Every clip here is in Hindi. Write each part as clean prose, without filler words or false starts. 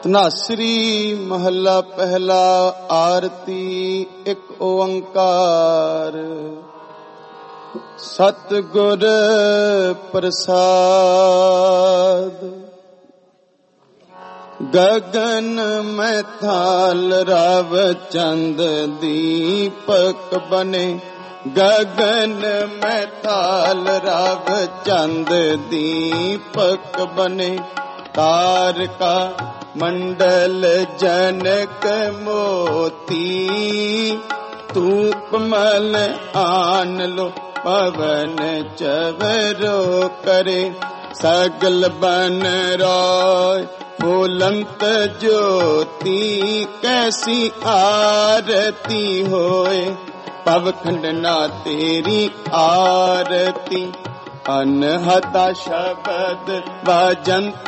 ਧਨਾਸਰੀ ਮਹੱਲਾ ਪਹਿਲਾ। ਆਰਤੀ ਇੱਕ ਓੰਕਾਰ। ਸਤਿਗੁਰ ਪ੍ਰਸਾਦ। ਗਗਨ ਮੈਂ ਥਾਲ ਰਵ ਚੰਦ ਦੀਪਕ ਬਨੇ। ਗਗਨ ਮੈਂ ਥਾਲ ਰਵ ਚੰਦ ਦੀਪਕ ਬਨੇ। ਤਾਰਕਾ ਮੰਡਲ ਜਨਕ ਮੋਤੀ। ਧੂਪ ਮਲ ਆਨ ਲੋ ਪਵਨ ਚਵਰੋ ਕਰੇ। ਸਗਲ ਬਨ ਰਾय ਫੁਲੰਤ ਜੋਤੀ। ਕੈਸੀ ਆਰਤੀ ਹੋਏ ਪਵਖੰਡ ਨਾ ਤੇਰੀ ਆਰਤੀ। ਅਨਹਤਾ ਸ਼ਬਦ ਵਾਜੰਤ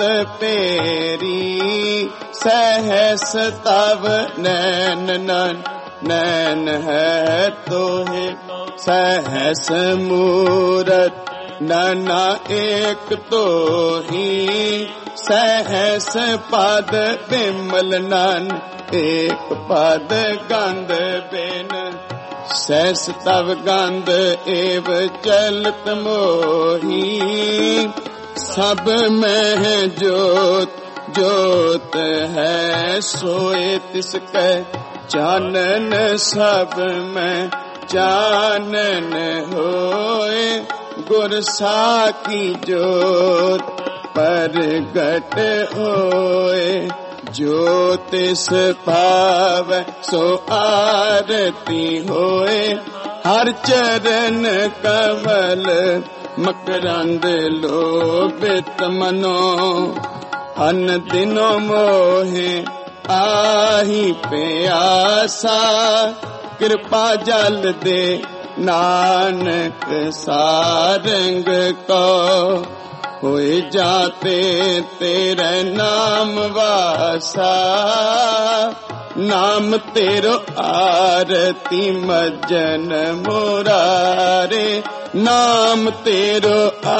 ਪੇਰੀ। ਸਹਸ ਤਵ ਨੈਨ ਨੈਨ ਹੈ ਤੋਹਿ। ਸਹਸ ਮੂਰਤ ਨਾਨਾ ਏਕ ਤੋਹੀ। ਸਹਸ ਪਦ ਬਿਮਲ ਨਨ ਏਕ ਪਦ ਗੰਧ ਬਿਨ। ਸਹਿਸ ਤਵ ਗੰਧ ਏਵ ਚਲਤ ਮੋਹੀ। ਸਭ ਮਹਿ ਜੋਤ ਜੋਤ ਹੈ ਸੋਏ ਤਿਸ ਕੈ ਚਾਨਨ। ਸਭ ਮੈਂ ਚਾਨਨ ਹੋਏ ਗੁਰ ਸਾਖੀ ਜੋਤ ਪ੍ਰਗਟ ਹੋਏ। ਜੋ ਤਿਸ ਭਾਵੈ ਸੋ ਆਰਤੀ ਹੋਏ। ਹਰ ਚਰਨ ਕਮਲ ਮਕਰੰਦ ਲੋਭਿਤ ਮਨੋ। ਅਨ ਦਿਨੋ ਮੋਹਿ ਆਹੀ ਪਿਆਸਾ। ਕਿਰਪਾ ਜਲ ਦੇ ਨਾਨਕ ਸਾਰੰਗ ਕੋ। ਹੋਏ ਜਾਤੇ ਤੇਰੇ ਨਾਮ ਵਾਸਾ। ਨਾਮ ਤੇਰੋ ਆਰਤੀ ਮਜਨ ਮੁਰਾਰੇ। ਨਾਮ ਤੇਰੋ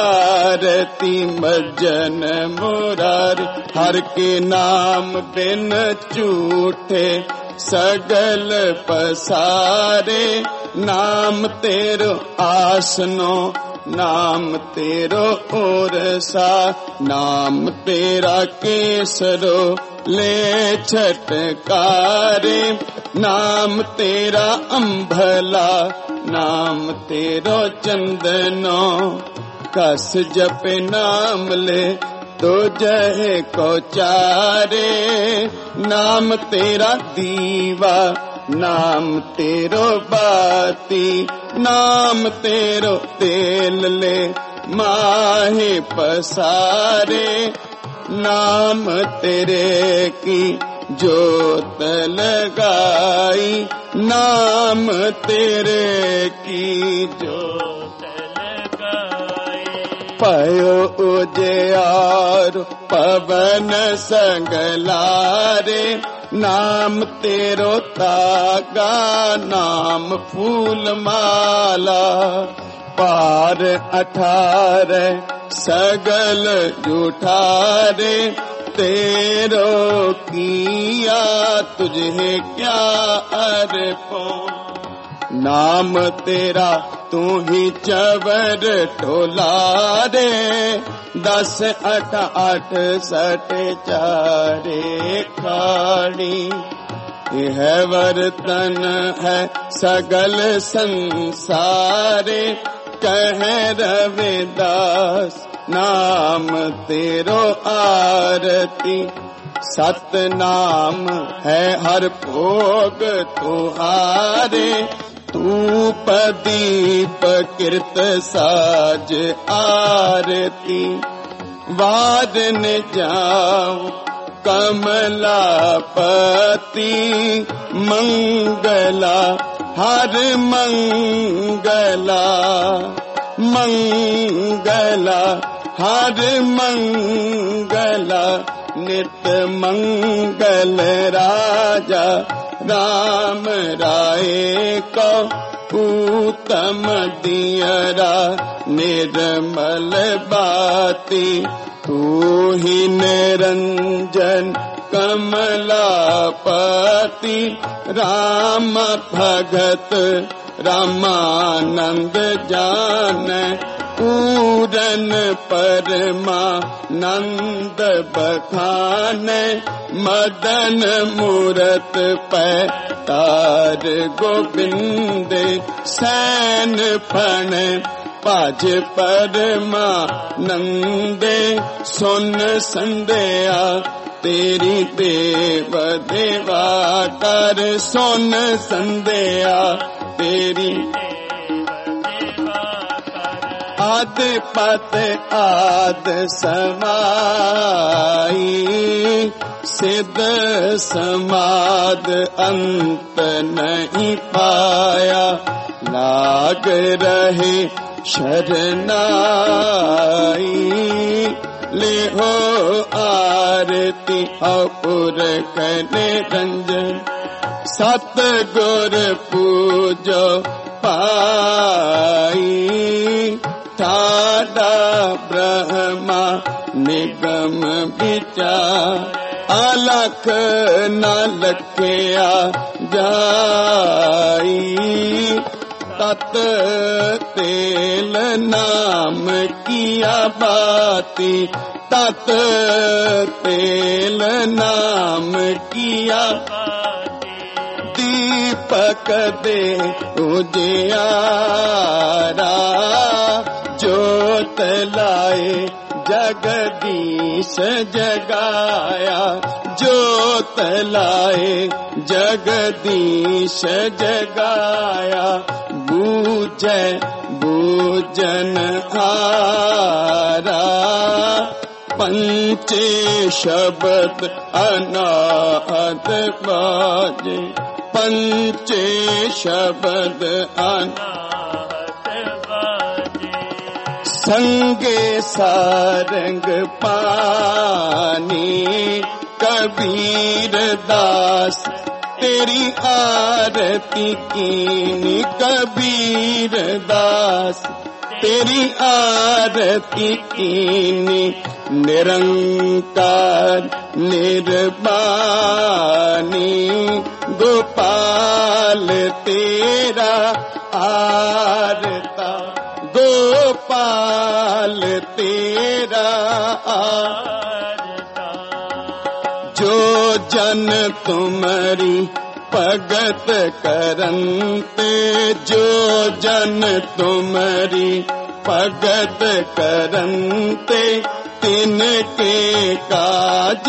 ਆਰਤੀ ਮਜਨ ਮੁਰਾਰੇ। ਹਰ ਕੇ ਨਾਮ ਬਿਨ ਝੂਠੇ ਸਗਲ ਪਸਾਰੇ। ਨਾਮ ਤੇਰੋ ਆਸਨੋ ਨਾਮ ਤੇਰੋ ਓਰਸਾ। ਨਾਮ ਤੇਰਾ ਕੇਸਰੋ ਲੈ ਛਟਕਾਰੇ। ਨਾਮ ਤੇਰਾ ਅੰਭਲਾ ਨਾਮ ਤੇਰੋ ਚੰਦਨੋ। ਕਸ ਜਪੇ ਨਾਮ ਲੈ ਤੋ ਜਹ ਕੋ ਚਾਰੇ। ਨਾਮ ਤੇਰਾ ਦੀਵਾ ਨਾਮ ਤੇਰੋ ਬਾਤੀ। ਨਾਮ ਤੇਰੋ ਤੇਲ ਲੈ ਮਾਹੇ ਪਸਾਰੇ। ਨਾਮ ਤੇਰੇ ਕੀ ਜੋਤ ਲਗਾਈ। ਨਾਮ ਤੇਰੇ ਕੀ ਜੋਤ ਲਗਾਈ। ਭਇਓ ਉਜਿਆਰ ਪਵਨ ਸੰਗਲਾਰੇ। ਨਾਮ ਤੇਰੋ ਤਾਗਾ ਨਾਮ ਫੂਲ ਮਾਲਾ। ਪਾਰ 18 ਸਗਲ ਜੂਠਾਰੇ। ਤੇਰੋ ਕੀਆ ਤੁਝੇ ਕਿਆ ਅਰਪੋ। ਨਾਮ ਤੇਰਾ ਤੂੰ ਹੀ ਚਵਰ ਢੋਲਾਰੇ। 10 8 8 ਸਟੇ ਚਾਰੇ ਖਾੜੀ। ਇਹ ਵਰਤਨ ਹੈ ਸਗਲ ਸੰਸਾਰੇ। ਕਹਿ ਰਵਿਦਾਸ ਨਾਮ ਤੇਰੋ ਆਰਤੀ। ਸਤ ਨਾਮ ਹੈ ਹਰ ਭੋਗ ਤੁਹਾਰੇ। ਧੂਪ ਦੀਪ ਕਿਰਤ ਸਾਜ ਆਰਤੀ। ਵਾਦਨ ਜਾਉ ਕਮਲਾ ਪਤੀ। ਮੰਗਲਾ ਹਰ ਮੰਗਲਾ। ਮੰਗਲਾ ਹਰ ਮੰਗਲਾ। ਨਿਤ ਮੰਗਲ ਰਾਜਾ ਰਾਮ ਰਾਏ ਕੋ। ਊਤਮ ਦਿਅਰਾ ਨਿਰਮਲ ਬਾਤੀ। ਤੂ ਹੀ ਨਿਰੰਜਨ कमलापति राम भगत रामानंद जान पूरन परमानंद बखान मदन मूरत पैतार गोविंद सैन फण पाज परमानंदे सुन संध्या तेरी देव देवा कर सुन संध्या तेरी आद पत आद समाई सिद्ध समाद अंत नहीं पाया लाग रहे शरनाई ले हो आरती अपुर कने रंजन सतगुर पूजो पाई ठाडा ब्रह्मा निगम विचार अलख न लखया जाई तत तेल नाम किया बाती तत तेल नाम किया दीपक दे उजियारा जोत लाए जगदीश जगाया जोत लाए जगदीश जगाया बूझे बूझन हारा पंचे शब्द अनाहत बाजे पंचे शब्द अनाहत बाजे संगे सारंग पानी कबीर दास तेरी आरती कीनी कबीर दास तेरी आरती कीनी निरंकार निर्वाणी गोपाल तेरा आरता गोपाल तेरा आरता जो जन तुम्हारी भगत करंते जो जन तुम्हारी भगत करंते तिनके काज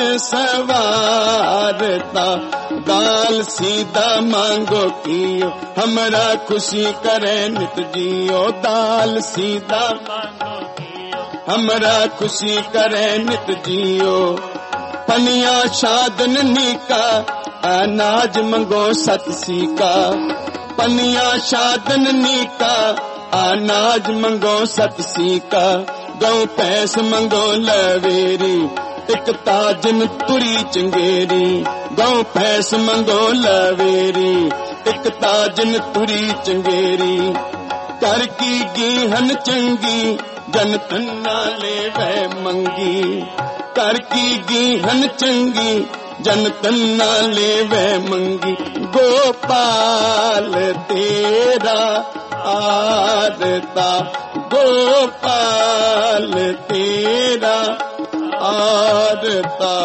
सवारता दाल सीधा मांगो कियो हमरा खुशी करे नित जियो दाल सीधा मांगो कियो हमरा खुशी करे नित जियो पनिया शादन नीका अनाज मंगो सतसी का पनिया शादन नीका अनाज मंगो सतसी का गौ पैस मंगो लवेरी टिक ताजन तुरी चंगेरी गौ पैस मंगो लवेरी टिक ताजन तुरी चंगेरी कर की गीहन चंगी जन तन्ना ले वह मंगी कर की गीहन चंगी जन तन्ना ले वह मंगी गोपाल तेरा आरता गोपाल तेरा आरता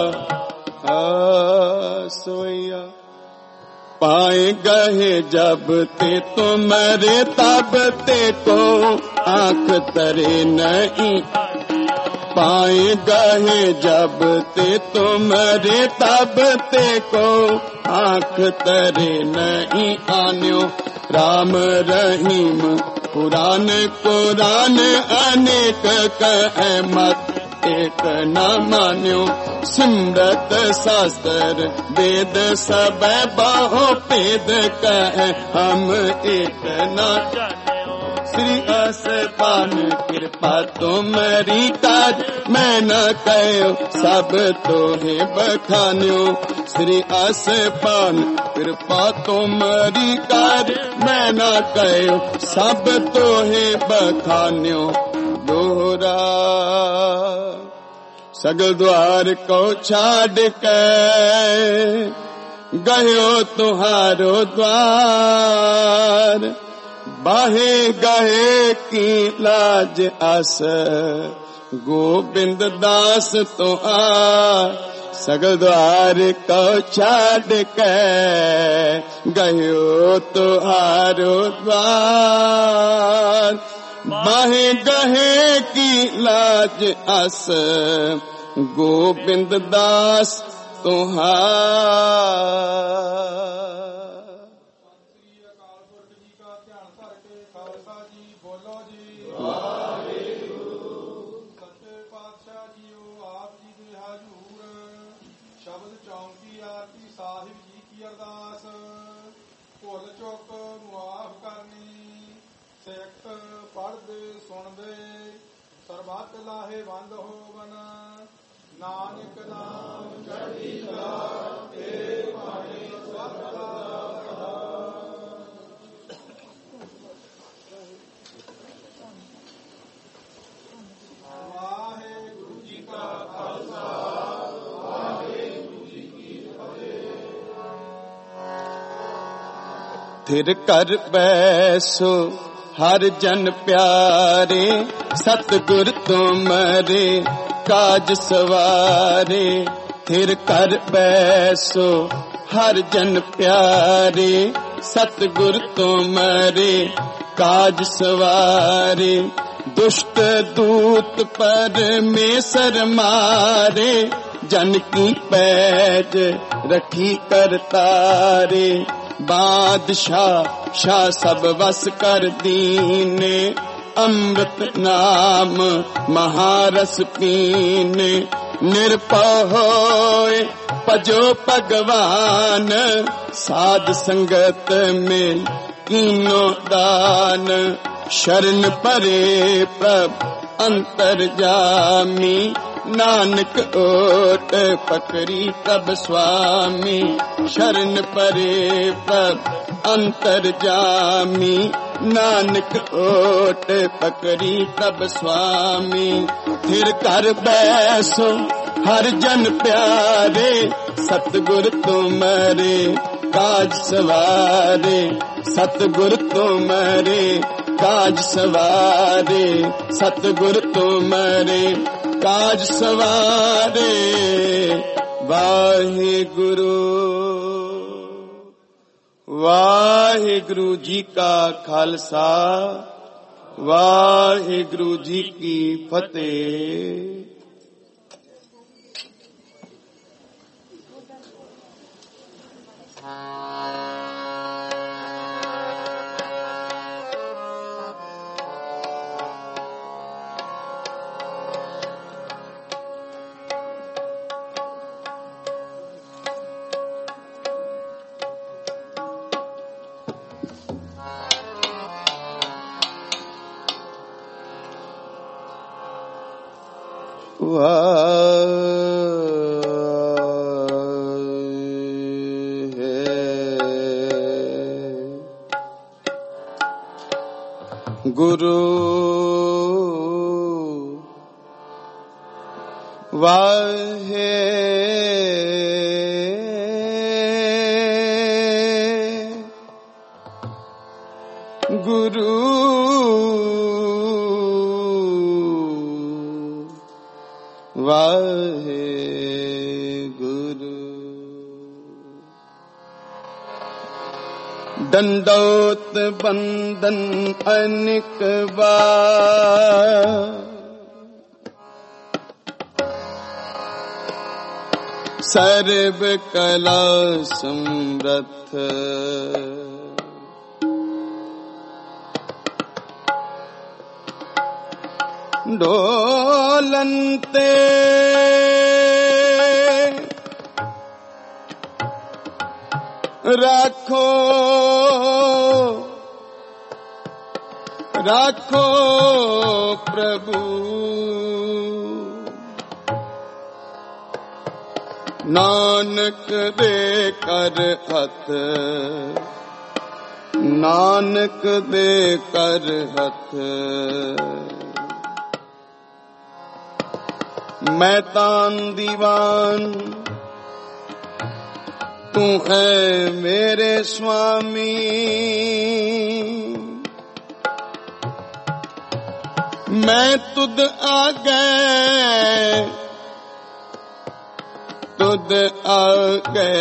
सोया पाए गए जब ते तुम्हारे तब ते को आंख तरे नहीं पाए गए जब ते तुम्हारे तब ते को आंख तरे नहीं आन्यो राम रहीम पुराण कुरान अनेक कह मत एक न मान्यो सिमरत शास्त्र वेद सब बाहो पेद कह हम एक न श्री असपान कृपा तुम्हारी काज मैं न कहो सब तोहे बखान्यो श्री असपान कृपा तुम्हारी काज मैं न कहो सब तोहे बखान्यो दोहरा सगल द्वार को छाड़ के गयो तुहारो द्वार। बाहे गहे की लाज आस गोबिंद दास तुहार। सगल द्वार को छाड़ के गयो तुहारो द्वार। बाहे गहे की लाज आस गोबिंद दास तुहार। ਸਰਬੱਤ ਲਾਹੇ ਬੰਦ ਹੋਵਨ ਨਾਨਕ ਨਾਮ ਚੜ੍ਹਦੀ ਕਲਾ ਤੇਰੇ ਭਾਣੇ ਸਭ ਦਾ ਵਾਹਿਗੁਰੂ ਜੀ ਕਾ ਖਾਲਸਾ ਵਾਹਿਗੁਰੂ ਜੀ ਕੀ ਫਤਿਹ। ਥਿਰ ਕਰ ਬੈਸੋ हर जन प्यारे सतगुर तुमरे काज सवारे। थिर कर बैसो हर जन प्यारे सतगुर तुमरे काज सवारे। दुष्ट दूत परमेसर मारे जन की पैज रखी करतारे। बादशाह शाह सब वस कर दीने अमृत नाम महारस पीने। निरपह होए भजो भगवान साध संगत में कीनो दान। शरण परे प्रभ अंतरजामी नानक ओट पकड़ी तब स्वामी। शरण परे प्रभ अंतरजामी नानक ओट पकड़ी तब स्वामी। फिर कर बैसो हर जन प्यारे सतगुर तुमरे काज सवारे। सतगुर तुमरे काज सवारे। सतगुर तुमरे काज सवारे। वाहिगुरु वाहिगुरु जी का खालसा वाहिगुरु जी की फतेह। गुरु वाहे गुरु वाहे गुरु। दंडोत बंदन अनेक बार सर्व कला समर्थ डोलनते राखो राखो प्रभु नानक दे कर हथ नानक दे कर हथ मैं तान दीवान, तू है मेरे स्वामी। मैं तुद आगे, तुद आगे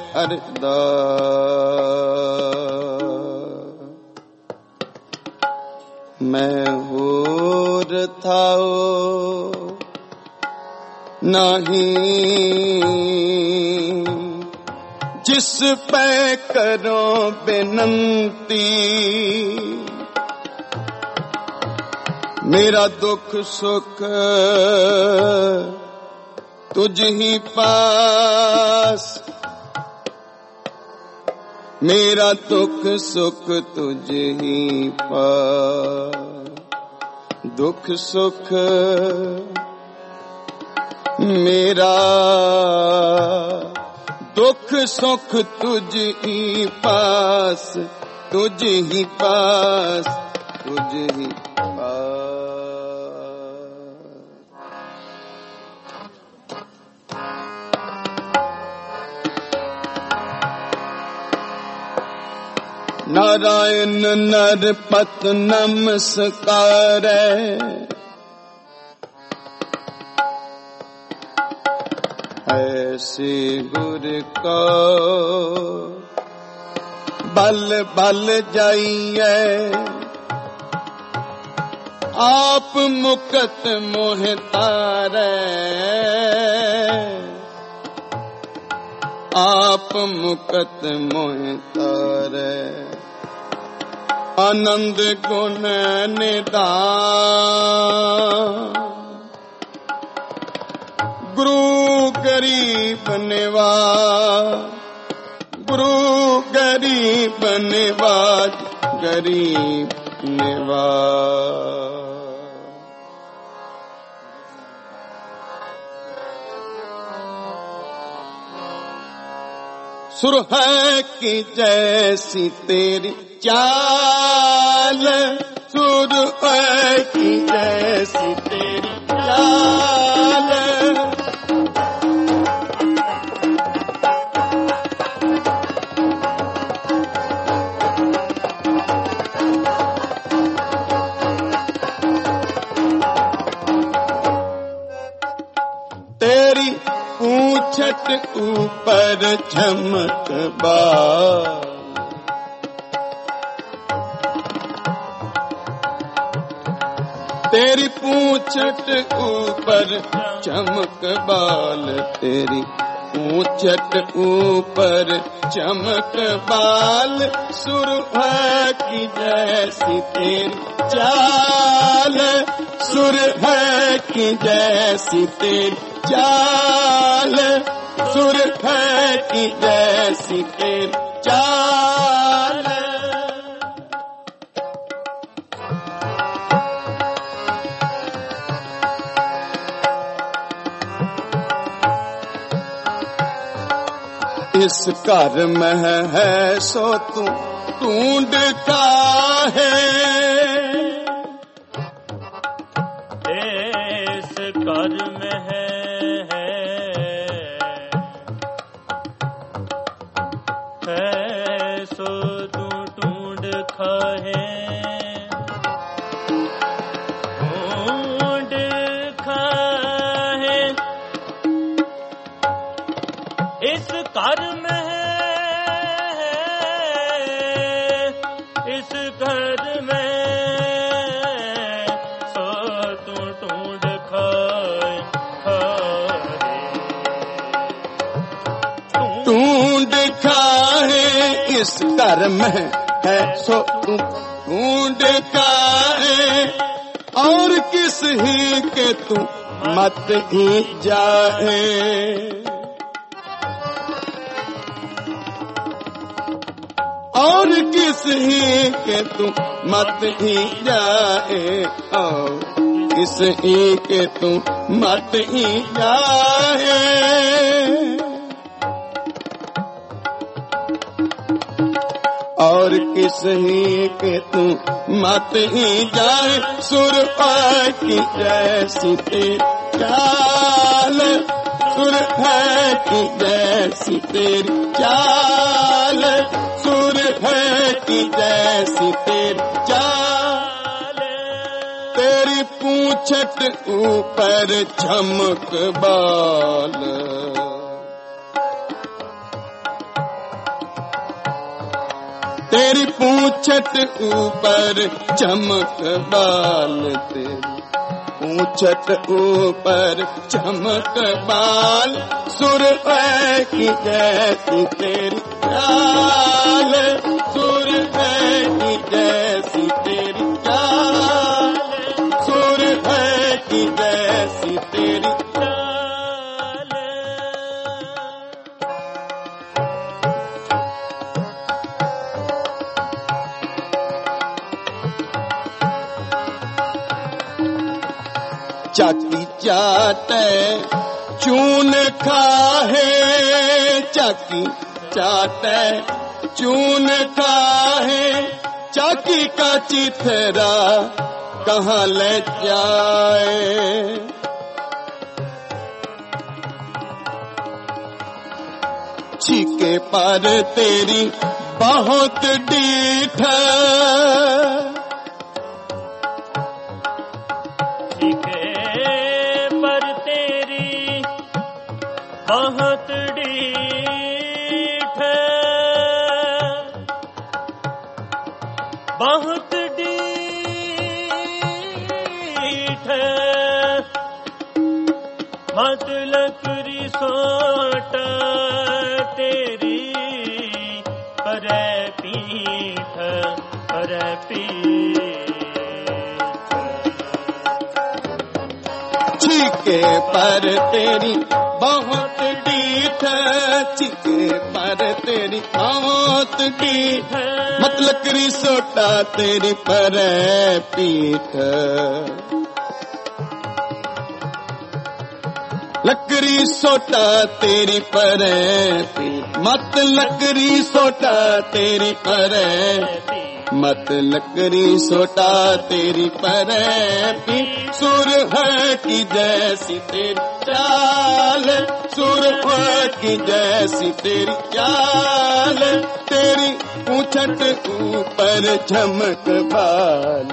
अरदास। मैं होर थाओ नहीं, जिस पे करो बेनंती। मेरा दुख सुख तुझ ही पास, मेरा दुख सुख तुझ ही पास। दुख सुख मेरा दुख सुख तुझ ही पास, तुझ ही पास, तुझ ही पास। नारायण नरपत नमस्कार, ऐसे गुर को बल बल जाइए। आप मुकत मोह तारे, आप मुकत मोह तारे। आनंद गुण निधान, गुरु गरीब निवाज, गुरु गरीब निवाज, गरीब निवाज। सुरह की जैसी तेरी चाल, सुरह की जैसी तेरी चाल। तेरी पूंछट ऊपर चमक बाल, तेरी पूंछट ऊपर चमक बाल, तेरी पूंछट ऊपर चमक बाल। सुरह की जैसी तेरी चाल, सुरह की जैसी तेरी चाल, सुरह की जैसी तेरी चाल। इस घर में है सो तू ढूंढ का है, इस घर में है सो तू ढूंढ खाए, ढूंढ खाए। इस घर में है, इस घर में सो तू ढूंढ खाए, ढूंढ खाए। इस घर में है सो तू ढूंढ खाए, और किस ही के तू मत ही जाए। और किस ही के तू मत ही जाए, और किस ही के तू मत ही जाए। और किस ही के तू मत ही जाए। सुरह की जैसी तेरी चाल, सुर है कि जैसी तेरी चाल, सुर है कि जैसी तेरी चाल। तेरी पूंछट ऊपर चमक बाल, तेरी पूंछट ऊपर चमक बाल, तेरी पूंछट ऊपर चमक बाल, सुर है कि जैसी तेरी चाल, सुर है कि जैसी तेरी चाल, सुर है कि जैसी तेरी चाल। चाकी चाटे चून खाहे, चाकी चाटे चून खाहे, चाकी का चिथरा कहाँ ले जाए। छीके पर तेरी बहुत डीठ, बहुत डीठ, बहुत डीठ, मत लकड़ी सोट तेरी पर पीठ, पर पीठ। छीके पर तेरी बहुत डीठ, छीके पर तेरी बहुत डीठ, मत लकड़ी सोटा तेरी पर पीठ। लकड़ी सोटा तेरी पर पीठ, मत लकड़ी सोटा तेरी पर, मत लकड़ी सोटा तेरी पर पीठ। सुर है कि जैसी तेरी चाल, सुर है कि जैसी तेरी चाल, तेरी पूंछट ऊपर चमक बाल,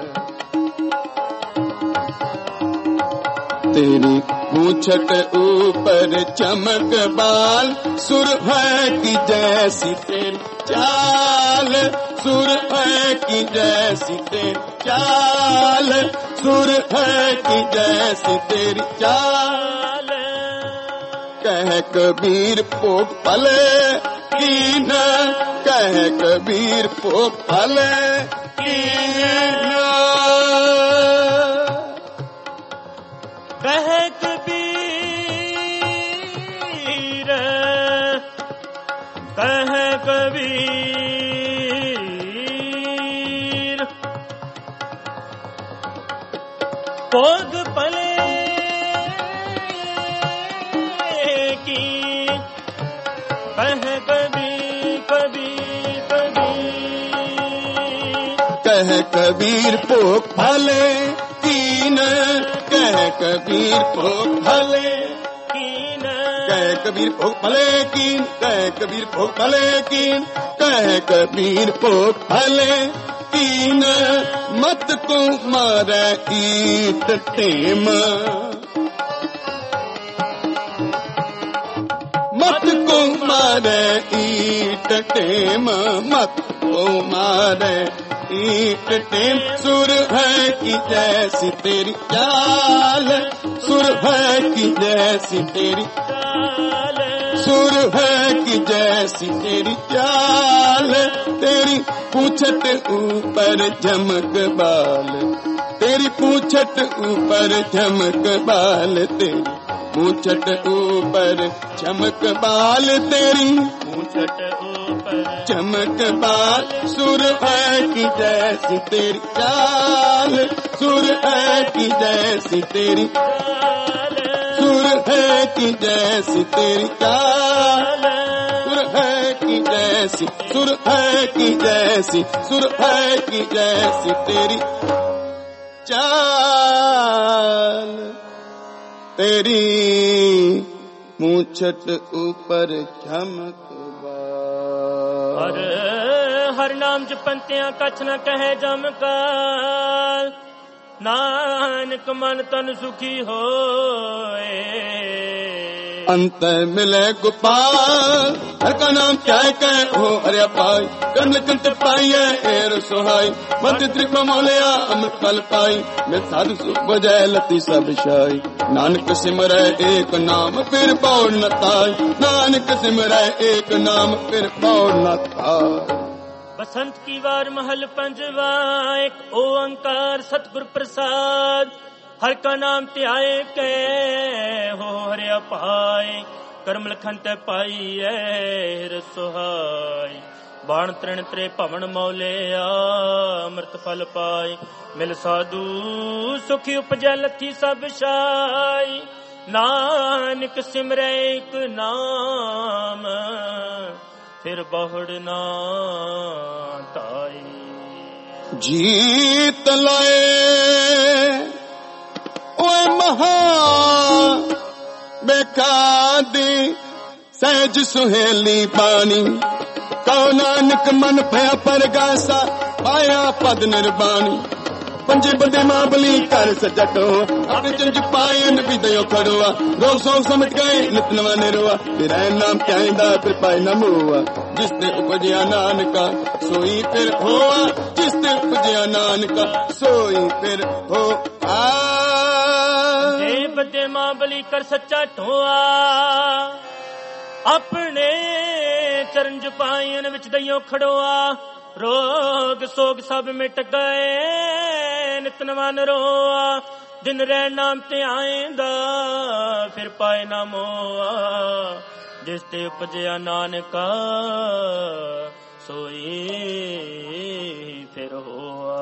तेरी पूंछट ऊपर चमक बाल, सुर है कि जैसी तेरी चाल, सुर है कि जैसी तेरी चाल, सुर है कि जैसी तेरी चाल। कह कबीर पोक पले की न, कह कबीर पोक पले की न, कह कबीर, कह कबीर, पोग पले की, कह कबीर, कबीर, कबीर। कह कबीर पोक भले कीन, कह कबीर पोक भले कीन, कह कबीर पोक भले कीन, कह कबीर पोक भले कीन, कह कबीर पोक भले कीन, मत को मारे ईट टेम, मत को मारे ईट टेम, मत को मारे ईट टेम। सुर है कि जैसी तेरी चाल, सुर है कि जैसी तेरी चाल, सुर है कि जैसी तेरी चाल, तेरी पूंछट ऊपर चमक बाल, तेरी पूंछट ऊपर चमक बाल, तेरी पूंछट ऊपर चमक बाल, तेरी पूंछट ऊपर चमक बाल। सुर है कि जैसी तेरी चाल, सुर है कि जैसी तेरी चाल, सुर है कि जैसी तेरी चाल, सुर है कि जैसी, सुर है कि जैसी, सुर है कि जैसी तेरी चाल। तेरी मूछट ऊपर चमक हर हर नाम जपंतियां कछ न कहे जमकार नानक मन तन सुखी होए अंत मिले गोपाल हर का नाम क्या कह हो अरे पाई कन कंत पाई एर सुहाई मत त्रिप मोलिया अमृत फल पाई मैं साधु सुख बजाय लती सब शाई नानक सिमरै एक नाम फिर पौड़ न ताई नानक सिमरै एक नाम फिर पौड़ न ताई बसंत की वार महल पंजवा एक ओंकार सतगुर प्रसाद हर का नाम त्याए के हो हरे अपाय करम लखन ते पाई है सुहाय बाण तृण त्रे भवन मौले अमृत फल पाई मिल साधु सुखी उपजै लथी सब शाई नानक सिमरै एक नाम फिर बहुड़ ना ताई जीत लाए ओए महा बेकादी सहज सुहेली पानी कौ नानक मन भया परगासा पाया पद निर्बाणी पंजे बदे माबली कर सजटो अपने चंज पायन भी दयो खड़ोआ रोग सोग समझ गए नितनवा निरुआ तेरा नाम क्या इंदा फिर पाए न मुआ जिसने उपजया नानका सोई फिर होआ जिसने उपजया नानका सोई फिर हो बदे माबली कर सच्चा ठोआ अपने चरण जपायन विच दइयो खड़ोआ रोग सोग सब मिट गए नितनवन रोआ दिन रह नाम ते आएंदा फिर पाए ना मोआ जिस ते उपजया नानका सोई फिर होआ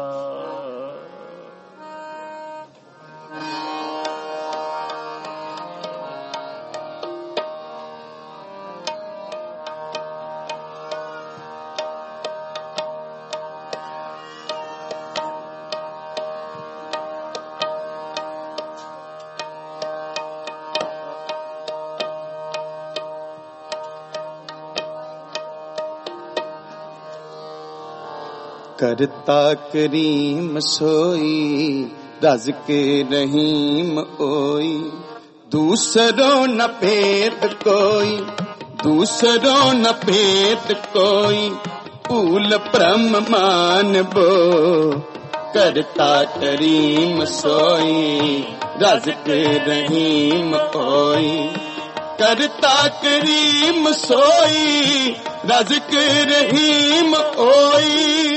करता करीम सोई रज के रहीम ओई दूसरों न भेद कोई दूसरों न भेद कोई भूल ब्रह्म मान बो करता करीम सोई रज के रहीम ओई करता करीम सोई रज के रहीम ओई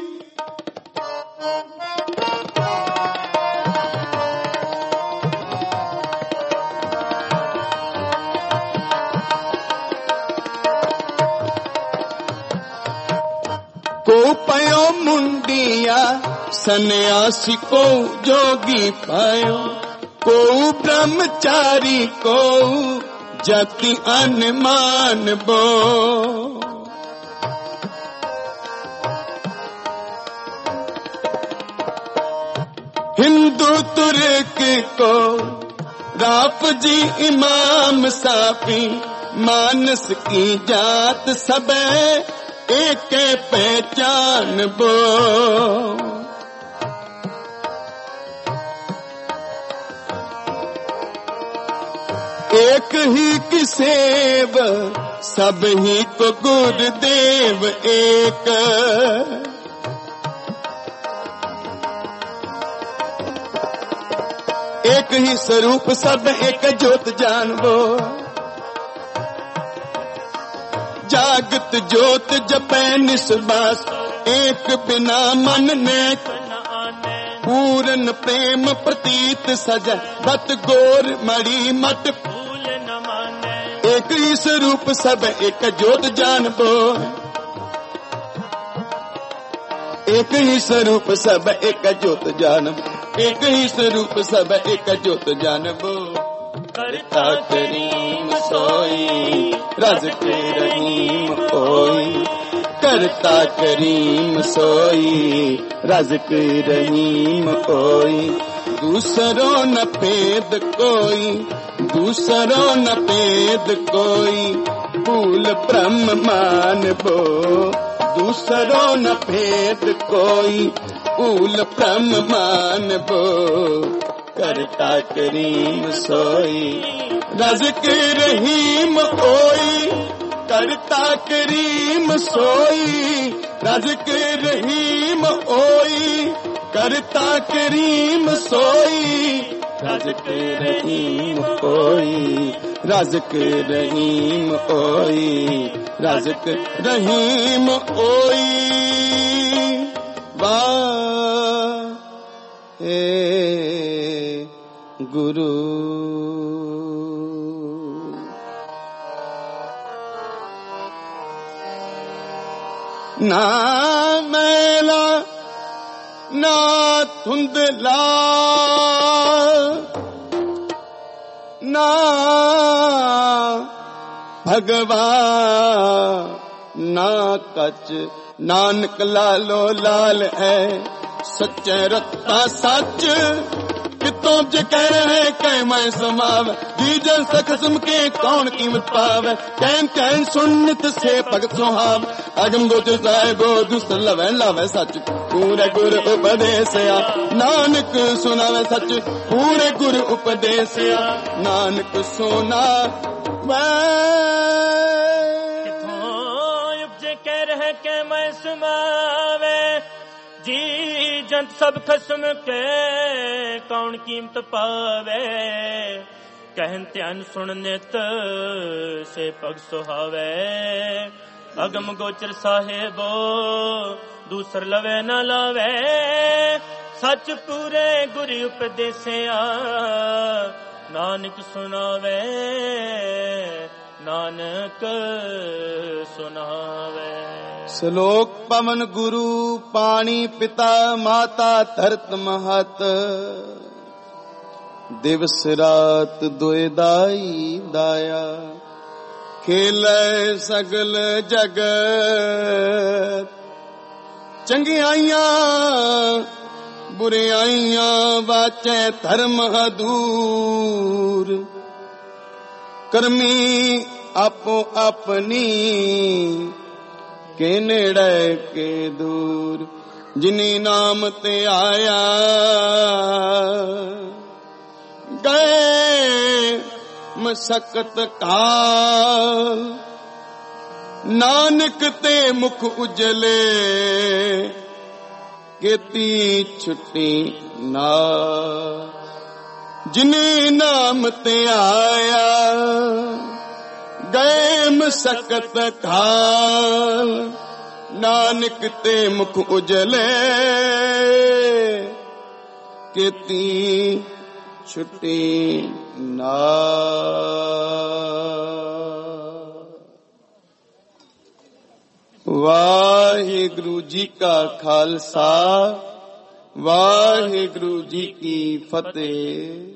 को पयो मुंडिया सन्यासी को जोगी पायो को ब्रह्मचारी को जति अनमान बो हिंदू तुर्क को राफ जी इमाम साफी मानस की जात सब एक पहचान बो एक ही की सेव सब ही को गुरुदेव एक एक ही स्वरूप सब एक ज्योत जानबो जागत ज्योत जपै निस्बास एक बिना मन ने पूर्ण प्रेम प्रतीत सजा बत गोर मड़ी मट फूल न माने एक ही स्वरूप सब एक ज्योत जानबो एक ही स्वरूप सब एक ज्योत जानबो एक ही स्वरूप सब एक ज्योत जानबो करता करीम सोई रज के रहीम ओई करता करीम सोई रज के रहीम ओई दूसरो न भेद कोई, दूसरो न भेद कोई, भूल ब्रह्म मानबो। दूसरो न भेद कोई, भूल ब्रह्म मानबो। करता करीम सोई, रज़्क़ रहीम ओई। करता करीम सोई, रज़्क़ रहीम ओई। करता करीम सोई, रज़्क़ रहीम ओई। रज़्क़ रहीम ओई, रज़्क़ रहीम ओई। वाहे गुरु। ना मैला ना धुंधला, ना भगवा ना कच। नानक लालो लाल है, सच्चे रत्ता सच। कितों जे कह रहे कह मैं समाव, जी जन सखसम के कौन कीमत पावे। कहन कहन सुन्नत से भगत सुहाव, अगम गोचर साहिबो दुसर लवै लावे सच। पूरे गुर उपदेसया नानक सुनावे सच, पूरे गुर उपदेसया नानक सुना। कितों उपजे कह रहे के मैं समावे, जी जंत सब खसम के कौन कीमत पावे। कहन ध्यान सुन नित से पग सुहावे, अगम गोचर साहेबो दूसर लवे न लावे। सच पूरे गुरु उपदेसिया नानक सुनावे, नानक सुनावे। श्लोक पवन गुरु पानी पिता माता धरत महत। दिवस रात दुए दाई दाया, खेलै सगल जगत। चंगियाइयां बुरियाइयां वाचै धर्म दूर। करमी आपो अपनी के नेड़े के दूर। जिनी नाम ते आया गए मशक्कत काल। नानक ते मुख उजले केती छुट्टी ना। जिनी नाम ते आया गए मशक्कत काल। नानक ते मुख उजले केती छुट्टी ना। वाहिगुरु जी का खालसा, वाहिगुरु जी की फतेह।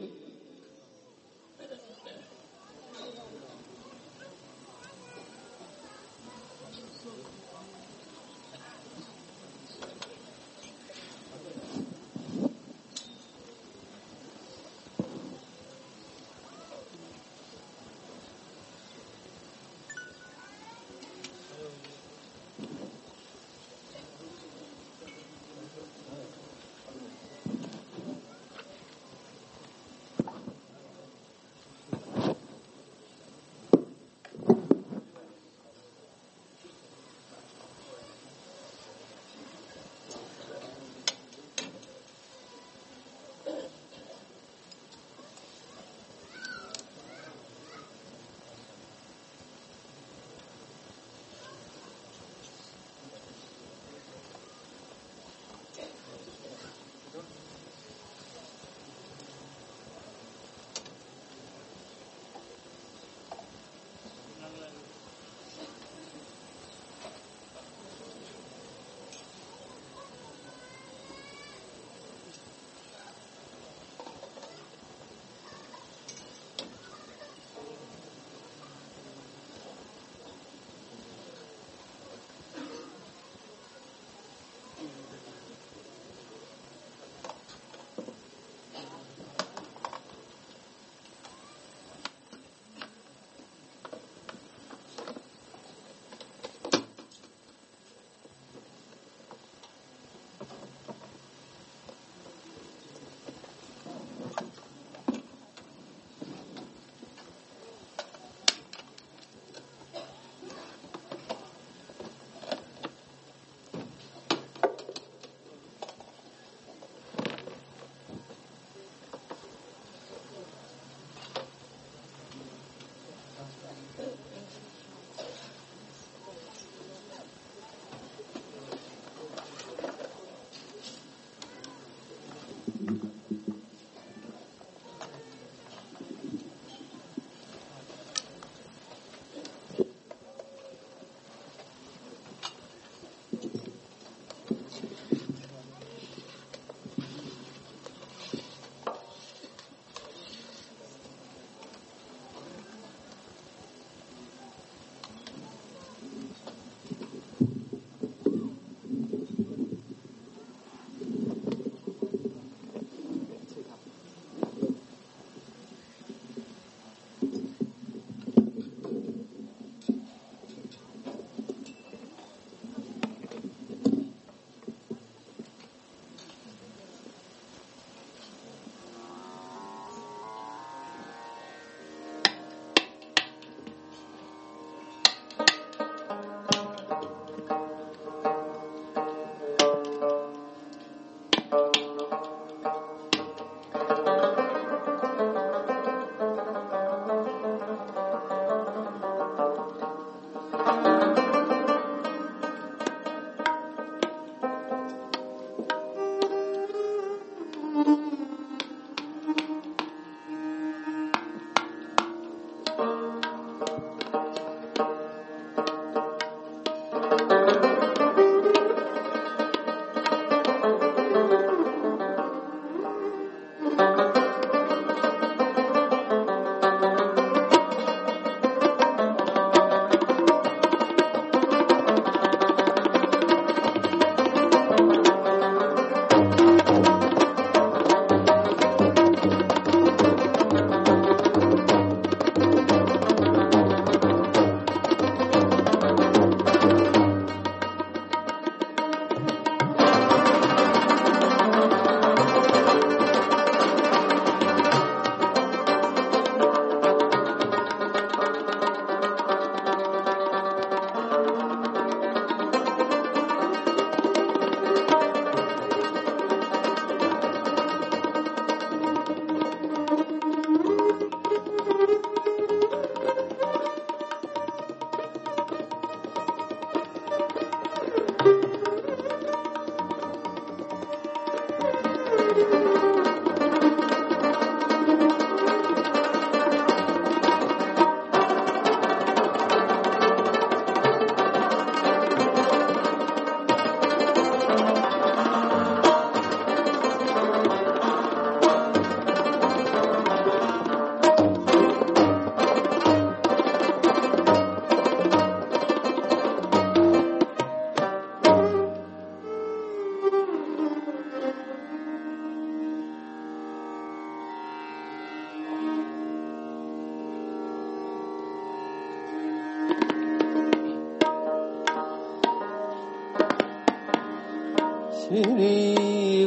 श्री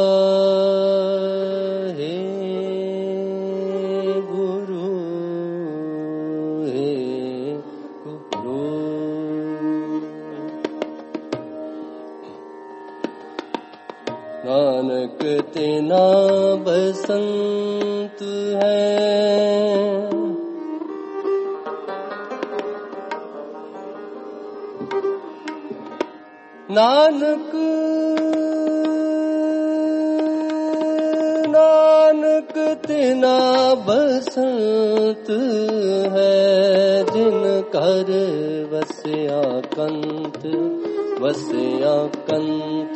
वाहे गुरु हे गुरु। नानक तेना बसंत है, नानक नानक तेना बसंत है, जिन कर वस्या कंत वस्या कंत।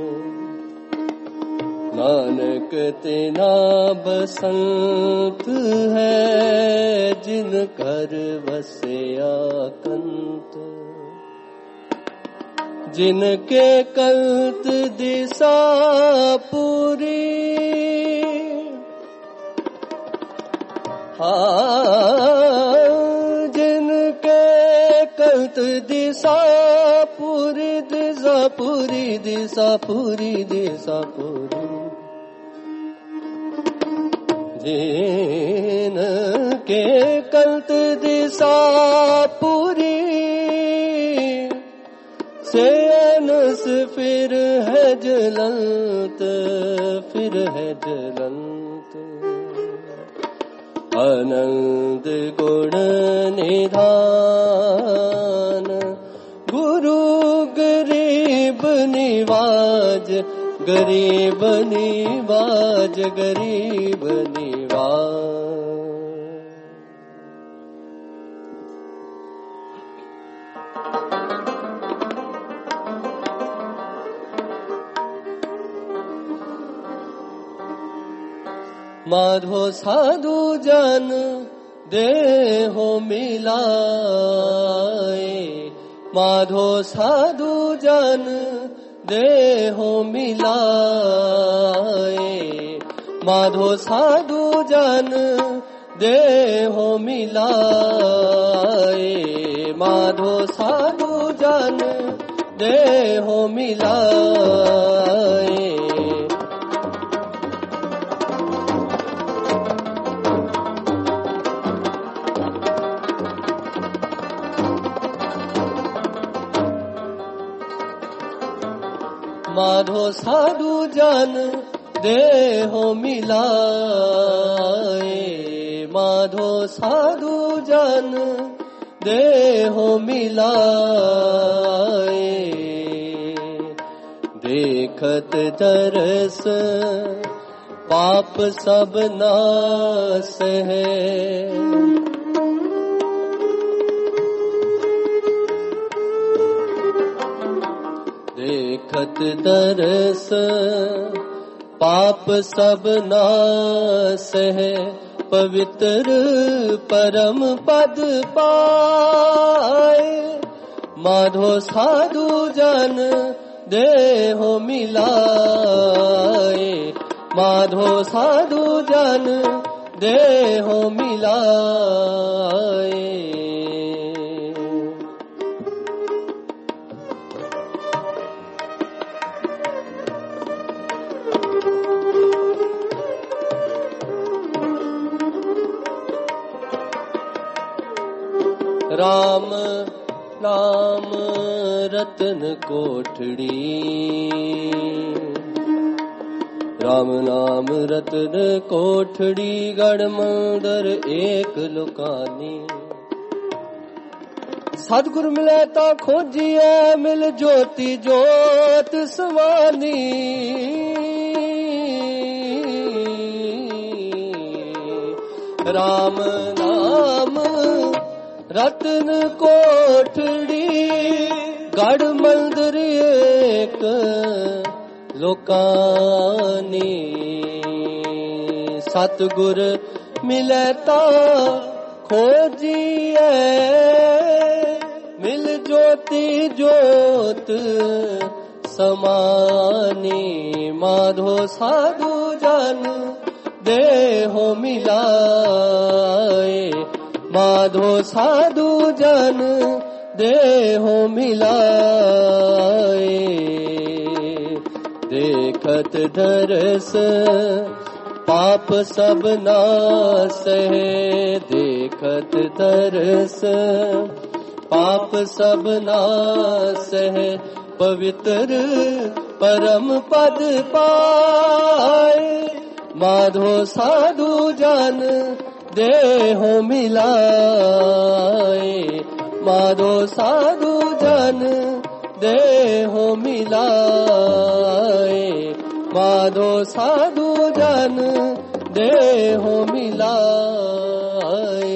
नानक तेना बसंत है, जिन कर वस्या कंत। जिनके कल्त दिशा पूरी, जिनके कल्त दिशा पूरी, दिशा पूरी, दिशा पूरी, दिशा पूरी। जिनके कल्त दिशा पूरी, से अनस फिर है जलंत, फिर है जलंत। आनंद गुण निधान, गुरु गरीब निवाज, गरीब निवाज, गरीब निवाज। माधो साधु जन देहो मिलाए, माधो साधु जन देहो मिलाए। माधो साधु जन देहो मिलाए, माधो साधु जन देहो मिलाए। माधो साधु जन देहो मिलाए, माधो साधु जन देहो मिलाए। देखत दरस पाप सब नास है, देखत दरस पाप सब नास है। पवित्र परम पद पाए, माधो साधु जन देहो मिलाए, माधो साधु जन देहो मिलाए। राम नाम रतन कोठड़ी, राम नाम रतन कोठड़ी। गढ़ मंदिर एक लुकानी, सतगुर मिले ता खोजिए, मिल ज्योति ज्योत समानी। राम नाम रतन कोठड़ी, गढ़ मंदिर एक लोकानी। सतगुर मिले ता खोजिए, मिल ज्योति ज्योत समानी। माधो साधु जन देहो मिलाए, माधो साधु जन देहो मिलाए। देखत दरस पाप सब नाश है, देखत दरस पाप सब नाश है, पवित्र परम पद पाए, माधो साधु जन देहो मिलाए, माधो साधु जन देहो मिलाए, माधो साधु जन देहो मिलाए।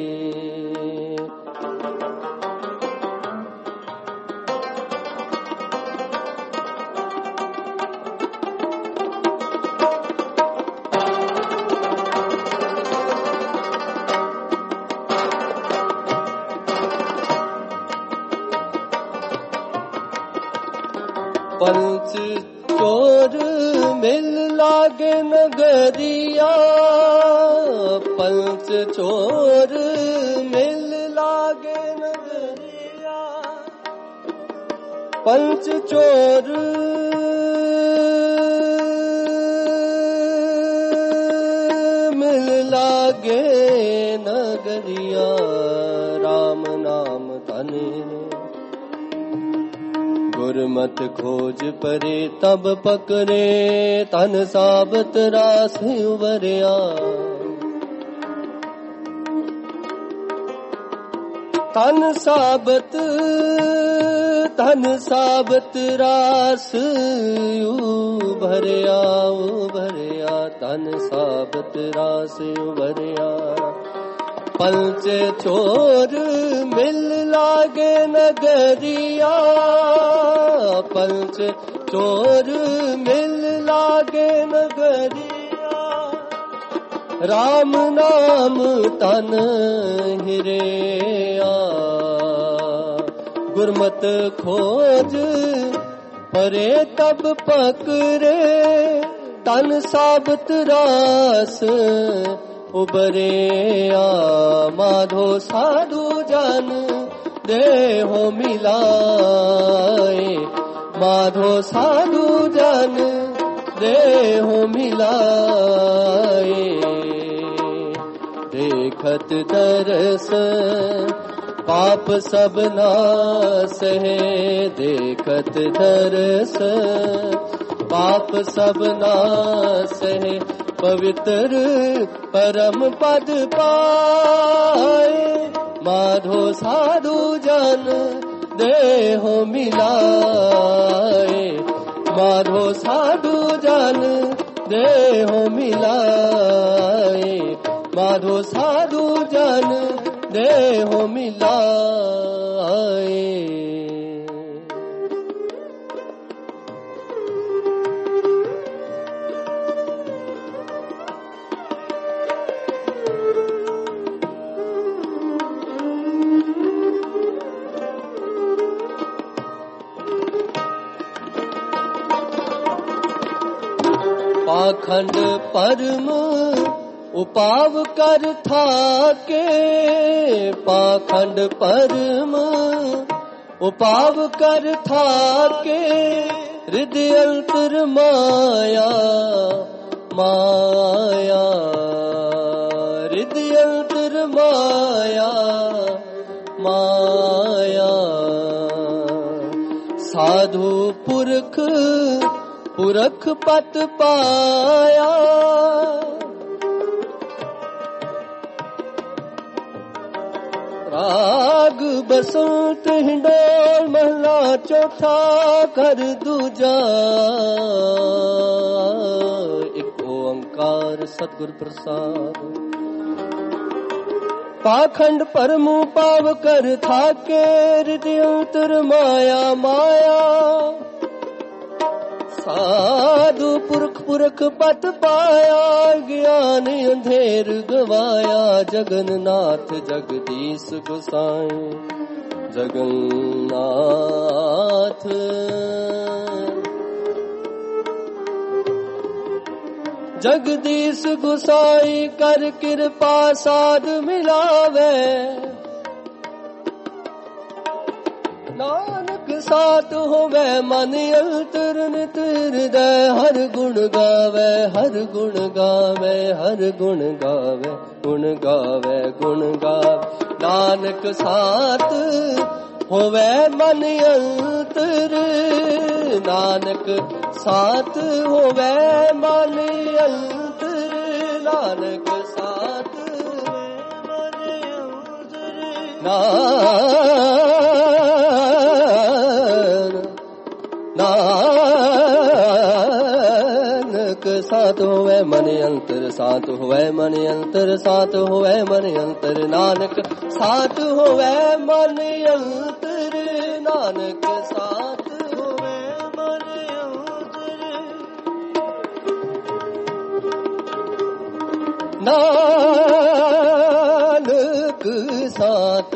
पंच चोर मिल लागे नगरिया, पंच चोर मिल लागे नगरिया, पंच चोर मिल लागे नगरिया, राम नाम तने गुरमत खोज परे तब पकड़े, तन साबत रास उबरिया, तन साबत रास उभरिया, उभरिया तन साबत रास उभरिया, पंच चोर मिल लागे नगरिया, पंच चोर मिल लागे नगरिया, राम नाम तन हिरेया, गुरमत खोज परे तब पकड़े, तन साबत रास उबरिया, माधो साधु जन देहो मिलाए, माधो साधु जन देहो मिलाए, देखत दरस पाप सब नाश है, देखत दरस पाप सब नाश है, पवित्र परम पद पाए, माधो साधु जन देहो मिलाए, माधो साधु जन देहो मिलाए, माधो साधु जन देहो मिलाए। पाखंड परम उपाव कर थाके, पाखंड परम उपाव कर थाके, हृदय अंतर माया माया, हृदय अंतर माया माया, साधु पुरख पुरख पत पाया, राग बसंत हिंडोल महला चौथा कर दूजा, एक ओंकार सतगुर प्रसाद, पाखंड परमु पाव कर थाके, हृदय अंतर माया माया, साधु पुरख पुरख पत पाया, ज्ञान अंधेर गवाया, जगन्नाथ जगदीश गोसाई, जगन्नाथ जगदीश गोसाई कर कृपा साध मिलावे, नानक ਸਾਥ ਹੋਵੇ ਮਨ ਅੰਤਰ ਨਿਤ ਹਿਰਦੈ ਹਰ ਗੁਣ ਗਾਵੇ ਹਰ ਗੁਣ ਗਾਵੇ ਹਰ ਗੁਣ ਗਾਵੇ ਗੁਣ ਗਾਵੇ ਗੁਣ ਗਾਵੇ ਨਾਨਕ ਸਾਥ ਹੋਵੇ ਮਨ ਅੰਤਰ ਨਾਨਕ ਸਾਥ ਹੋਵੇ ਮਨ ਅੰਤਰ ਨਾਨਕ ਸਾਥ ਹੋਵੇ ਮਨ ਅੰਤਰ ਨਾਨਕ ਸਾਥ ਹੋਵੇ ਮਨ ਅੰਤਰ ਸਾਥ ਹੋਵੇ ਮਨ ਅੰਤਰ ਸਾਥ ਹੋਵੇ ਮਨ ਅੰਤਰ ਨਾਨਕ ਸਾਥ ਹੋਵੇ ਮਨ ਅੰਤਰ ਨਾਨਕ ਸਾਥ ਹੋਵੇ ਮਨ ਅੰਤਰ ਨਾਨਕ ਸਾਥ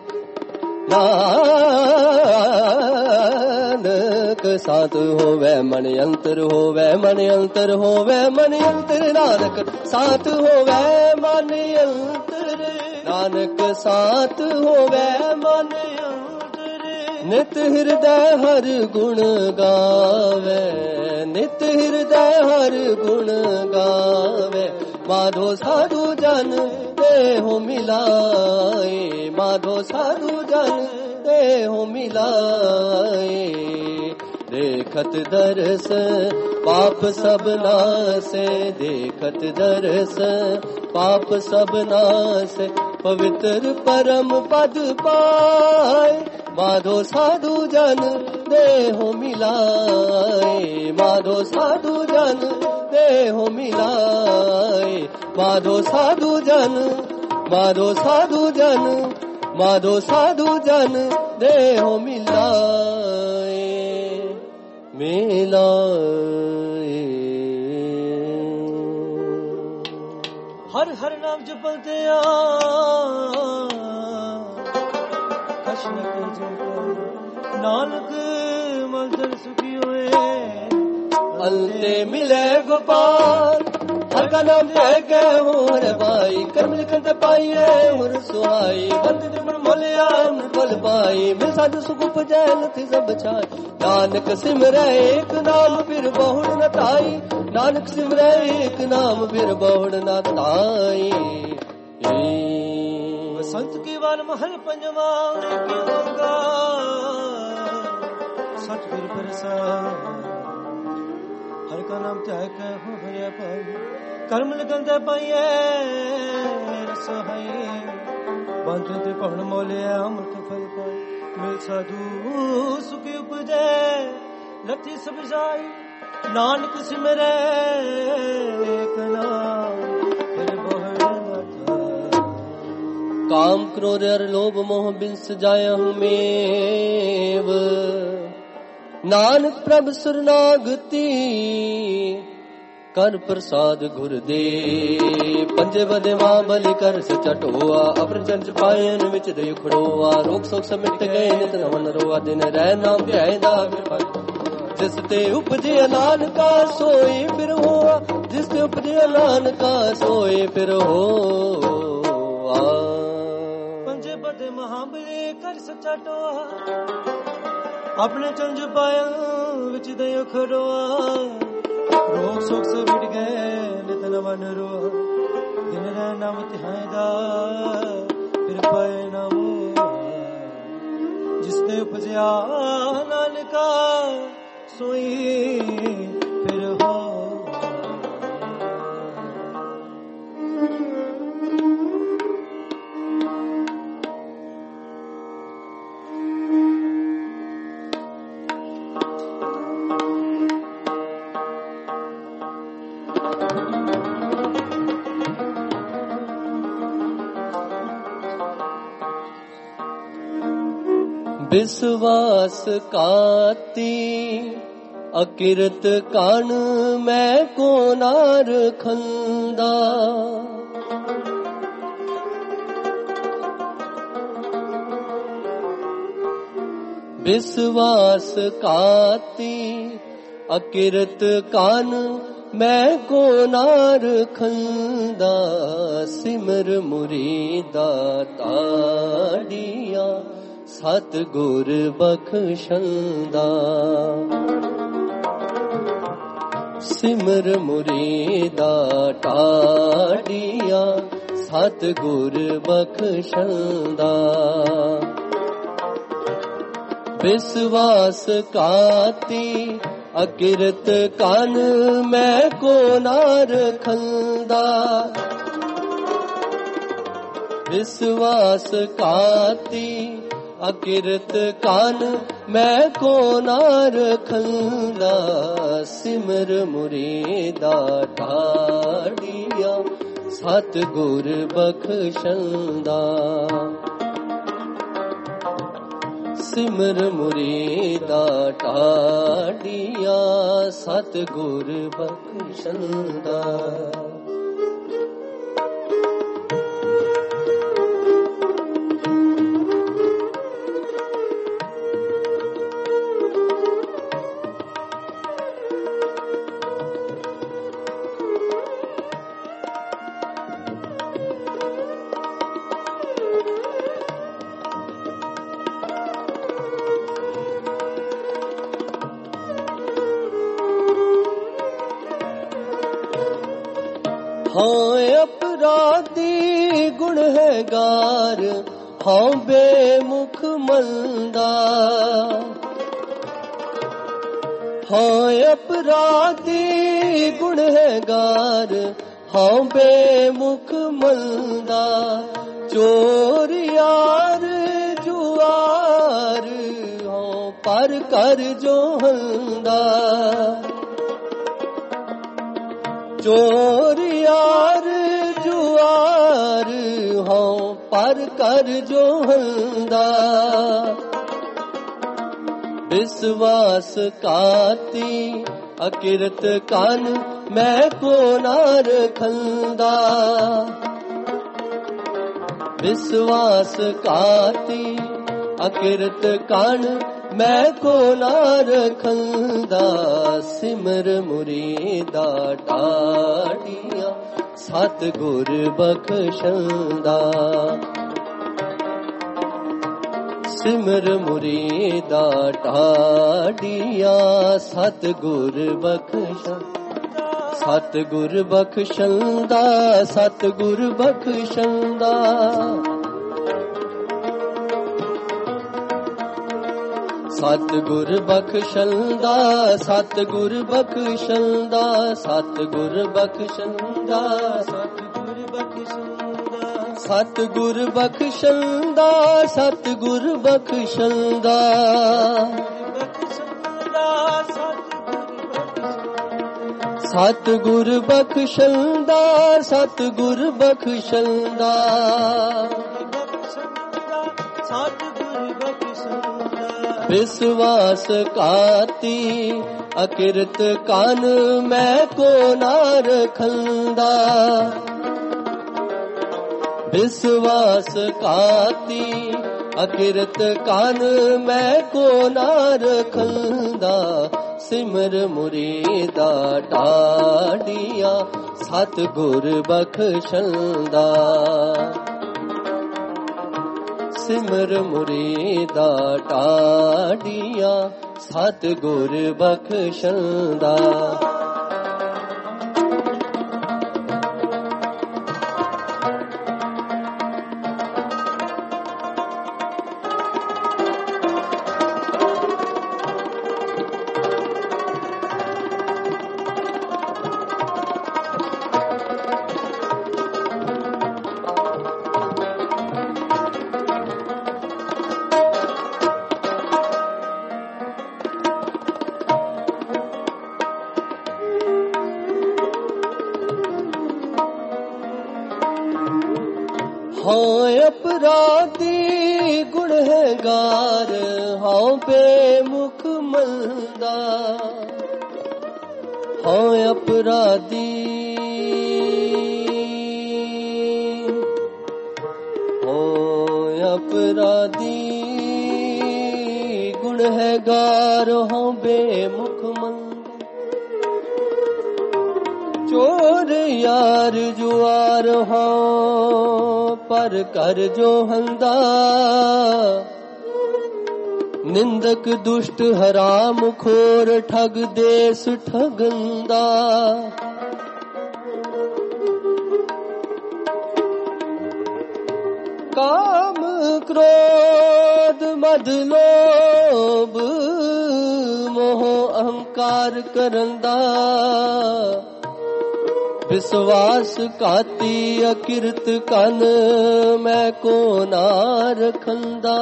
ਨਾਨਕ ਸਾਥ ਹੋਵੇ ਮਨ ਅੰਤਰ ਹੋਵੇ ਮਨ ਅੰਤਰ ਹੋਵੇ ਮਨ ਅੰਤਰ ਨਾਨਕ ਸਾਥ ਹੋਵੇ ਮਨ ਅੰਤਰ ਨਾਨਕ ਸਾਥ ਹੋਵੇ ਮਨ ਅੰਤਰ ਨਿਤ ਹਿਰਦੈ ਹਰ ਗੁਣ ਗਾਵੇ ਨਿਤ ਹਿਰਦੈ ਹਰ ਗੁਣ ਗਾਵੇ ਮਾਧੋ ਸਾਧੂ ਜਨ ਦੇਹੁ ਮਿਲਾਏ ਮਾਧੋ ਸਾਧੂ ਜਨ ਦੇਹੁ ਮਿਲਾਏ ਦੇਖਤ ਦਰਸ ਪਾਪ ਸਭ ਨਾਸੇ ਦੇਖਤ ਦਰਸ ਪਾਪ ਸਭ ਨਾਸੇ ਪਵਿੱਤਰ ਪਰਮ ਪਦ ਪਾਏ ਮਾਧੋ ਸਾਧੂ ਜਨ ਦੇਹੁ ਮਿਲਾਏ ਮਾਧੋ ਸਾਧੂ ਜਨ ਦੇਹੁ ਮਿਲਾਏ ਮਾਧੋ ਸਾਧੂ ਜਨ ਮਾਧੋ ਸਾਧੂ ਜਨ ਮਾਧੋ ਸਾਧੂ ਜਨ ਦੇਹੁ ਮਿਲਾਏ ਮਿਲਾਏ ਹਰ ਹਰ ਨਾਮ ਜਪਦਿਆਂ ਕਛ ਨ ਕਜੋ ਨਾਨਕ ਮਨ ਜਨ ਸੁਖੀ ਹੋਏ ਅੰਤੇ ਮਿਲੇ ਗੋਪਾਲ ਹਰ ਕਾ ਨਾਮ ਲੈ ਕੇ ਹੋਰ ਭਾਈ ਕਰਮ ਲਿਖਣ ਤੇ ਪਾਈਏ ਹੋਰ ਸੁਹਾਈ ਬੰਦ ਦੇ ਮਨ ਮੋਲਿਆ ਬਲ ਪਾਈ ਮਿਲ ਸਾਧੂ ਸੁਖ ਉਪਜੈ ਨਥ ਸਭ ਛਾਈ ਨਾਨਕ ਸਿਮਰੈ ਏਕ ਨਾਮ ਫਿਰ ਬਹੁੜ ਨ ਧਾਈ ਨਾਨਕ ਸਿਮਰੈ ਏਕ ਨਾਮ ਫਿਰ ਬਹੁੜ ਨ ਧਾਈ ਬਸੰਤ ਕੀ ਵਾਰ ਮਹਲ ਪੰਜਵਾ ਕੀ ਹੋਗਾ ਸਤਿਗੁਰ ਪ੍ਰਸਾਦ ਹਰ ਕਾ ਨਾਮ ਧਿਆਇ ਕੇ ਹੋਇਆ ਪਾਈ ਕਰਮ ਲਗਨ ਤੇ ਪਾਈਏ ਰਸੋਈ ਬੰਦ ਤੇ ਭਵਨ ਮੋਲਿਆ ਅਮਰਤ ਫਲ ਪਾਈ ਮਿਲ ਸਾਧੂ ਸੁਖੀ ਉਪਜੈ ਲਤੀ ਸਭ ਜਾਈ ਨਾਨਕ ਸਿਮਰੈ ਏਕ ਨਾਮ ਫਿਰ ਬਹੁੜ ਨ ਧਾਈ काम क्रोध अर लोभ मोह बिंस जायहु मेव नानक प्रभ सुरनागति कर प्रसाद गुर दे पंजे बदे मां बलि कर सचटोआ अपर चंच पायन विच दे खड़ोआ रोग सोग समिट गए नित नवन रोआ दिन रह नाम ध्यायदा जिस ते उपजे नानका सोई फिर होआ जिस ते उपजे नानका सोई फिर होआ बदे महाबली कर सच्चा टोआ अपने चंज पाया विच दयो खड़ोआ रोग सुख से मिट गए नित नवन रोआ दिन रह नाम ध्यायदा फिर पाए नाम जिसने उपजया नानका सोई फिर हो विश्वास काती अकिरत कान मैं को नार खंदा विश्वास काती अकिरत कान मैं को नार खंदा सिमर मुरीदा ताड़िया ਸਤਿਗੁਰ ਬਖਸ਼ੰਦਾ। ਸਿਮਰ ਮੁਰੀਦਾ ਟਾਡੀਆਂ ਸਤਿਗੁਰ ਬਖਸ਼ੰਦਾ। ਵਿਸ਼ਵਾਸ ਕਾਤੀ ਅਕਿਰਤ ਕਨ ਮੈਂ ਕੋ ਨਾ ਰਖੰਦਾ। ਵਿਸ਼ਵਾਸ ਕਾਤੀ ਅਕਿਰਤ ਕਨ ਮੈਂ ਕੋ ਨਾ ਰਖੰਦਾ। ਸਿਮਰ ਮੁਰੀਦਾ ਟਾਡੀਆਂ ਸਤਿਗੁਰ ਬਖਸ਼ੰਦਾ। ਸਿਮਰ ਮੁਰੀਦਾ ਟਾਡੀਆਂ ਸਤਿਗੁਰ ਬਖਸ਼ੰਦਾ। ਹਾਂ ਅਪਰਾਧੀ ਗੁਣਹਗਾਰ ਹਾਂ ਬੇਮੁਖ ਮੰਦਾ। ਹਾਂ ਅਪਰਾਧੀ ਗੁਣਹਗਾਰ ਹਾਂ ਬੇਮੁਖ ਮੰਦਾ। ਚੋਰ ਯਾਰ ਜੁਆਰ ਹਾਂ ਪਰ ਕਰ ਜੋ ਹੰਦਾ। ਚੋਰ ਯਾਰ ਜੁਆਰ ਹਾਂ ਪਰ ਕਰ ਜੋ ਹੰਦਾ। ਵਿਸ਼ਵਾਸ ਕਾਤੀ ਅਕਿਰਤ ਕਨ ਮੈਂ ਕੋ ਨਾ ਰਖੰਦਾ। ਵਿਸ਼ਵਾਸ ਕਾਤੀ ਅਕਿਰਤ ਕਨ ਮੈਂ ਕੋ ਨਾ ਰਖੰਦਾ। ਸਿਮਰ ਮੁਰੀਦਾ ਟਾਡੀਆਂ ਸਤਿਗੁਰ ਬਖਸ਼ੰਦਾ। ਸਿਮਰ ਮੁਰੀਦਾ ਟਾਡੀਆਂ ਸਤਿਗੁਰ ਬਖਸ਼ੰਦਾ। ਸਤਿਗੁਰ ਬਖਸ਼ੰਦਾ ਸਤਿਗੁਰ ਬਖਸ਼ੰਦਾ। ਸਤਿਗੁਰ ਬਖਸ਼ੰਦਾ ਸਤਿਗੁਰ ਬਖਸ਼ੰਦਾ। ਸਤਿਗੁਰ ਬਖਸ਼ੰਦਾ ਸਤਿਗੁਰ ਬਖਸ਼ੰਦਾ। ਸਤਿਗੁਰ ਬਖਸ਼ੰਦਾ ਸਤਿਗੁਰ ਬਖਸ਼ੰਦਾ। ਸਤਿਗੁਰ ਬਖਸ਼ੰਦਾ ਸਤਿਗੁਰ ਬਖਸ਼ੰਦਾ। ਵਿਸ਼ਵਾਸ ਕਾਤੀ ਅਕਿਰਤ ਕਨ ਮੈਂ ਕੋ ਨਾ ਰਖੰਦਾ। ਵਿਸ਼ਵਾਸ ਕਾਤੀ ਅਕਿਰਤ ਕਨ ਮੈਂ ਕੋ ਨਾ ਰਖੰਦਾ। ਸਿਮਰ ਮੁਰੀਦਾ ਟਾਡੀਆਂ ਸਤਿਗੁਰ ਬਖਸ਼ੰਦਾ। ਸਿਮਰ ਮੁਰੀਦਾ ਟਾਡੀਆਂ ਸਤਿਗੁਰ ਬਖਸ਼ੰਦਾ। ਹਾਂ ਅਪਰਾਧੀ ਗੁਣਹਗਾਰ ਹਾਂ ਬੇਮੁਖ ਮੰਦਾ। ਹਾਂ ਅਪਰਾਧੀ ਹਾਂ ਅਪਰਾਧੀ ਗੁਣਹਗਾਰ ਹਾਂ ਬੇਮੁਖ ਮੰਦਾ। ਚੋਰ ਯਾਰ ਜੁਆਰ ਹਾਂ ਪਰ ਕਰ ਜੋ ਹੰਦਾ। ਨਿੰਦਕ ਦੁਸ਼ਟ ਹਰਾਮ ਖੋਰ ਠਗ ਦੇਸ ਠਗੰਦਾ। ਕਾਮ ਕ੍ਰੋਧ ਮਦ ਲੋਭ ਮੋਹ ਅਹੰਕਾਰ ਕਰੰਦਾ। ਵਿਸ਼ਵਾਸ ਘਾਤੀ ਅਕਿਰਤ ਕਨ ਮੈਂ ਕੋ ਨਾ ਰਖੰਦਾ।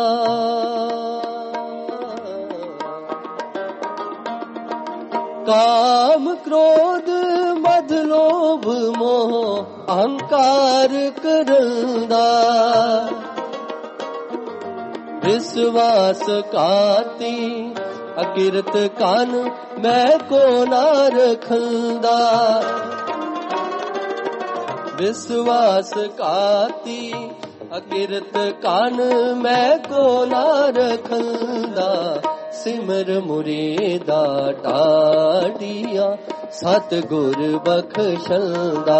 ਕਾਮ ਕ੍ਰੋਧ ਮਦ ਲੋਭ ਮੋਹ ਅਹੰਕਾਰ ਕਰੰਦਾ। ਵਿਸ਼ਵਾਸ ਘਾਤੀ ਅਕਿਰਤ ਕਨ ਮੈਂ ਕੋ ਨਾ ਰਖੰਦਾ। ਵਿਸ਼ਵਾਸ ਘਾਤੀ ਅਕਿਰਤ ਕਨ ਮੈਂ ਕੋ ਨਾ ਰਖੰਦਾ। ਸਿਮਰ ਮੁਰੀਦਾ ਢਾਡੀਆਂ ਸਤਿਗੁਰ ਬਖਸ਼ੰਦਾ।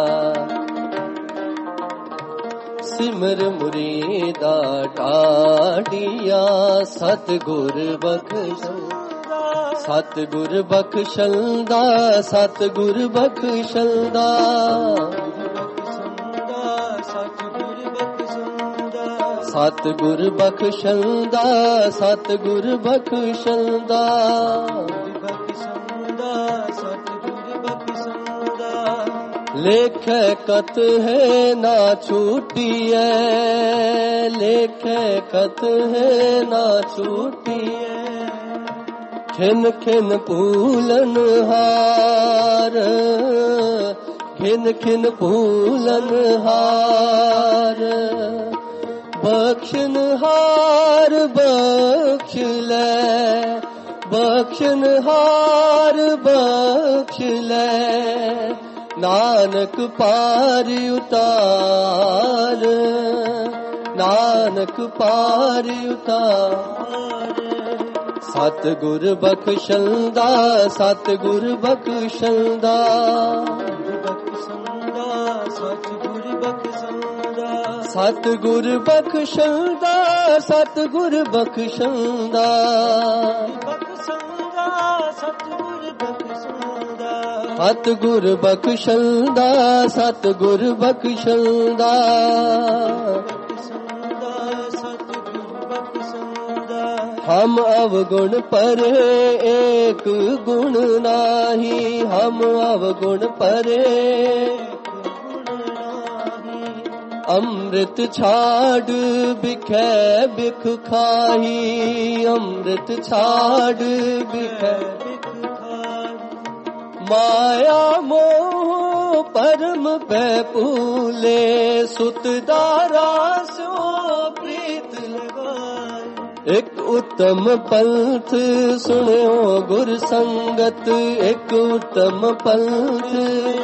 ਸਿਮਰ ਮੁਰੀਦਾ ਢਾਡੀਆਂ ਸਤਿਗੁਰ ਬਖਸ਼ੰਦਾ। ਸਤਿਗੁਰ ਬਖਸ਼ੰਦਾ ਸਤਿਗੁਰ ਬਖਸ਼ੰਦਾ। ਸਤਿਗੁਰ ਬਖਸ਼ੰਦਾ ਸਤਿਗੁਰ ਬਖਸ਼ੰਦਾ। ਲੇਖੈ ਕਤ ਹੈ ਨਾ ਛੂਟੀਐ। ਲੇਖੈ ਕਤ ਹੈ ਨਾ ਛੂਟੀਐ। ਖਿਨ ਖਿਨ ਭੂਲਨ ਹਾਰ। ਖਿਨ ਖਿਨ ਭੂਲਨ ਹਾਰ। ਬਖਸ਼ਨ ਹਾਰ ਬਖਸ਼ ਲੈ। ਬਖਸ਼ਨ ਹਾਰ ਬਖਸ਼ ਲੈ। ਨਾਨਕ ਪਾਰ ਉਤਾਰ। ਨਾਨਕ ਪਾਰ ਉਤਾਰ। ਸਤਿਗੁਰ ਬਖਸ਼ੰਦਾ ਸਤਿਗੁਰ ਬਖਸ਼ੰਦਾ। ਸਤਿਗੁਰ ਬਖਸ਼ੰਦਾ ਸਤਿਗੁਰ ਬਖਸ਼ੰਦਾ। ਸਤਿਗੁਰ ਬਖਸ਼ੰਦਾ ਸਤਿਗੁਰ ਬਖਸ਼ੰਦਾ। ਹਮ ਅਵਗੁਣ ਪਰੇ ਏਕ ਗੁਣ ਨਾਹੀ। ਹਮ ਅਵਗੁਣ ਪਰੇ ਅੰਮ੍ਰਿਤ ਛਾੜ ਬਿਖੈ ਬਿਖ ਖਾਹੀ। ਅੰਮ੍ਰਿਤ ਛਾੜ ਬਿਖੈ ਬਿਖ ਖਾਹੀ। ਮਾਇਆ ਮੋਹ ਪਰਮ ਪੈ ਭੂਲੇ। ਸੁਤ ਦਾਰਾ ਸੋ ਪ੍ਰੀਤ ਲਗਾਏ। ਇੱਕ ਉਤਮ ਪੰਥ ਸੁਣਿਓ ਗੁਰ ਸੰਗਤ। ਇੱਕ ਉਤਮ ਪੰਥ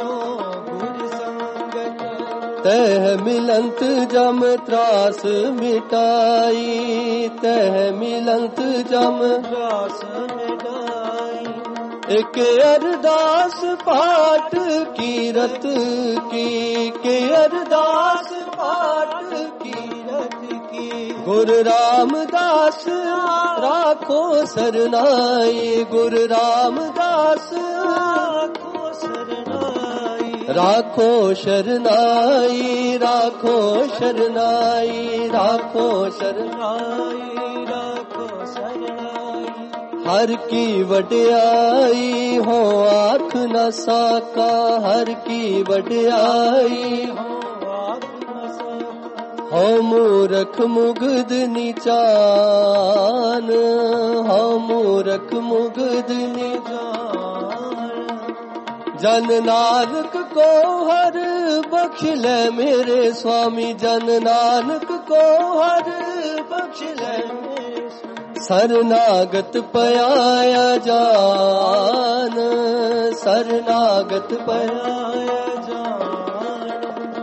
ਤਹ ਮਿਲੰਤ ਜਮ ਤਰਾਸ ਮਿਟਾਈ। ਤਹ ਮਿਲੰਤ ਜਮ ਤਰਾਸ ਮਿਟਾਈ। ਇੱਕ ਅਰਦਾਸ ਪਾਠ ਕੀਰਤ ਕੀ। ਕੇ ਅਰਦਾਸ ਪਾਠ ਕੀਰਤ ਕੀ। ਗੁਰ ਰਾਮਦਾਸ ਰਾਖੋ ਸਰਨਾਈ। ਗੁਰ ਰਾਮਦਾਸ ਰਾਖੋ ਸਰਨਾਈ। ਰਾਖੋ ਸ਼ਰਨਾਈ। ਰਾਖੋ ਸ਼ਰਨਾਈ। ਰਾਖੋ ਸ਼ਰਨਾਈ। ਰਾਖੋ ਸ਼ਰਨਾਈ। ਹਰ ਕੀ ਵਡਿਆਈ ਹੋ ਆਖ ਨ ਸਾਕਾ। ਹਰ ਕੀ ਵਡਿਆਈ ਹੋ ਆਖ ਨ ਸਾਕਾ। ਹੋ ਮੂਰਖ ਮੁਗਧ ਨੀਚਾਨ। ਹੋ ਮੂਰਖ ਮੁਗਧ ਨੀਚਾਨ। ਜਨ ਨਾਨਕ ਕੋ ਹਰ ਬਖਸ਼ ਲੈ ਮੇਰੇ ਸੁਆਮੀ। ਜਨ ਨਾਨਕ ਕੋ ਹਰ ਬਖਸ਼ ਲੈ ਮੇਰੇ ਸੁਆਮੀ। ਸਰਨਾਗਤ ਪਿਆਇਆ ਜਾਨ। ਸਰਨਾਗਤ ਪਿਆਇਆ ਜਾਨ।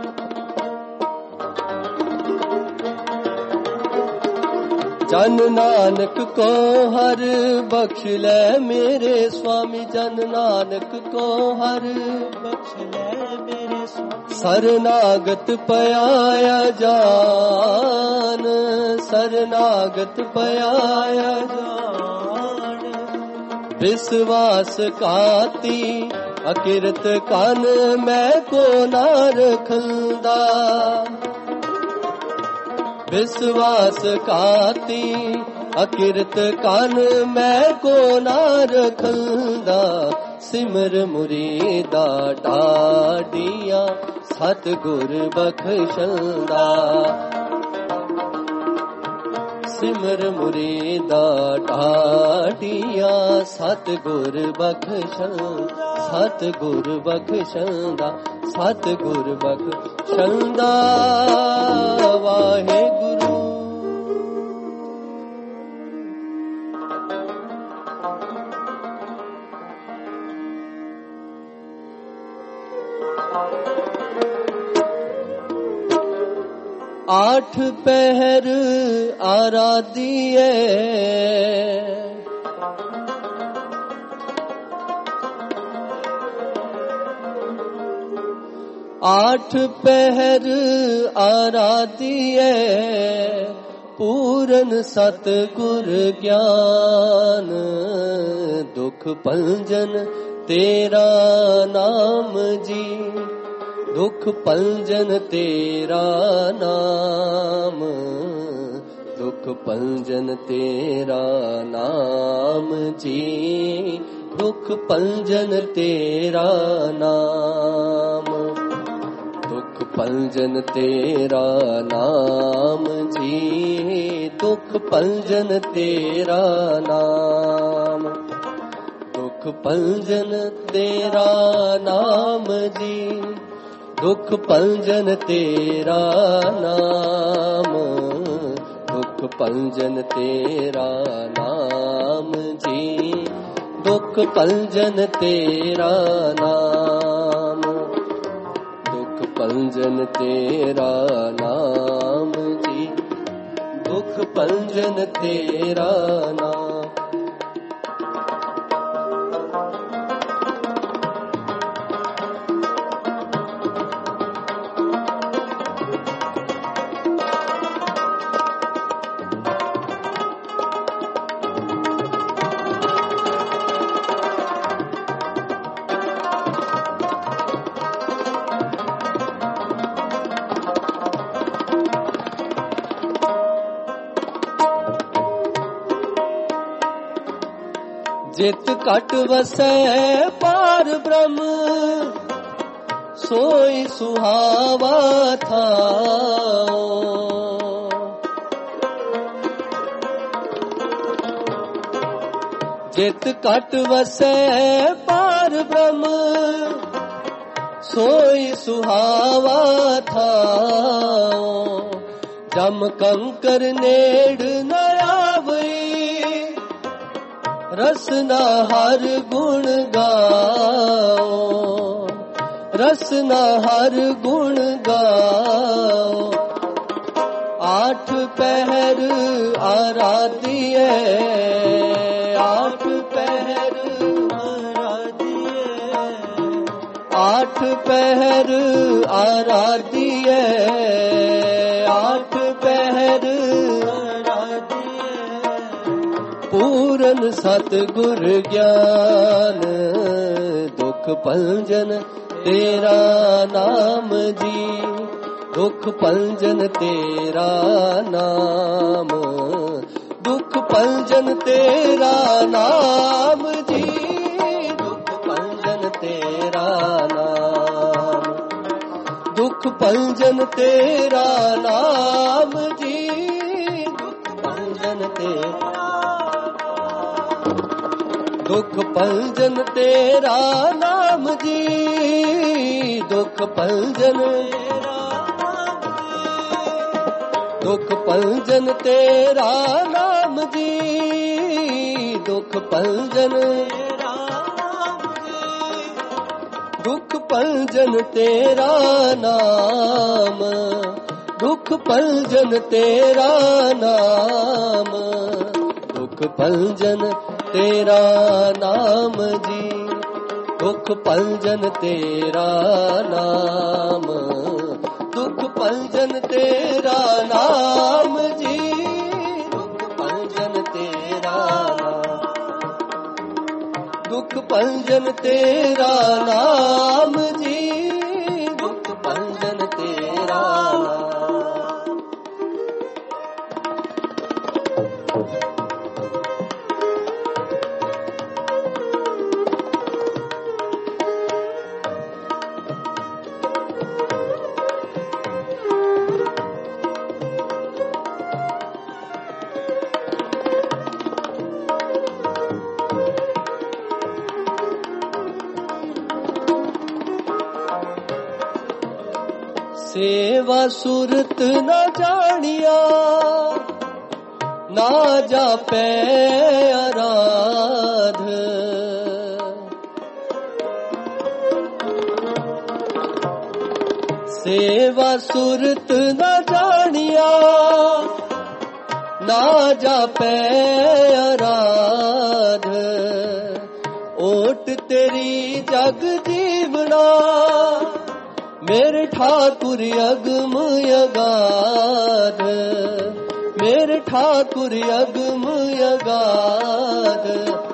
ਜਨ ਨਾਨਕ ਕੋ ਹਰ ਬਖਸ਼ ਲੈ ਮੇਰੇ ਸੁਆਮੀ। ਜਨ ਨਾਨਕ ਕੋ ਹਰ ਬਖਸ਼ ਲੈ ਮੇਰੇ ਸੁਆਮੀ। ਸਰਨਾਗਤ ਪਿਆਇਆ ਜਾਨ। शरणागत पयाया जान। विश्वास काती अकिरत कान मैं को ना रखंदा। विश्वास काती अकिरत कान मैं को ना रखंदा। सिमर मुरीदा ढाडिया सतगुर बख्शंदा। सिमर मुरीदा ढाडिया सतगुर बख्शंदा। सतगुर बख्शंदा। सतगुर बख्शंदा। वाहे गुरु। आठ पहर आराधिए आठ पहर आराधिए पूरन सतगुर ज्ञान। दुख पंजन तेरा नाम जी। दुख पंजन तेरा नाम। दुख पंजन तेरा नाम जी। दुख पंजन तेरा नाम। दुख पंजन तेरा नाम जी। दुख पंजन तेरा नाम। दुख पंजन तेरा नाम जी। दुख पंजन तेरा नाम। दुख पंजन तेरा नाम जी। दुख पंजन तेरा नाम। दुख पंजन तेरा नाम जी। दुख पंजन तेरा नाम। जित कट वसै पार ब्रह्म सोई सुहावा था। जित कट वसै पार ब्रह्म सोई सुहावा था। जम कंकर नेड़ न आवई रसना हर गुण गाओ। रसना हर गुण गाओ। आठ पहर आराधिए आठ पहर आराधिए आठ पहर आराधिए आठ पहर पूरन सतगुर ज्ञान। दुख पंजन तेरा नाम जी। दुख पंजन तेरा नाम। दुख पंजन तेरा नाम जी। दुख पंजन तेरा नाम। दुख पंजन तेरा नाम जी। दुख पंजन तेरा दुख पंजन तेरा नाम जी। दुख पंजन दुख पंजन तेरा नाम जी। दुख पंजन दुख पंजन तेरा नाम। दुख पंजन तेरा नाम। दुख पंजन तेरा नाम जी। दुख पंजन तेरा नाम। दुख पंजन तेरा नाम जी। भंजन तेरा नाम जी, दुख भंजन तेरा नाम। सेवा सुरत न जानिया, ना जापै आराध। सेवा सुरत न जानिया, ना जापै आराध। ओट तेरी जग जीवना, मेरे ठाकुर अगम अगाध। मेरे ठाकुर अगम अगाध।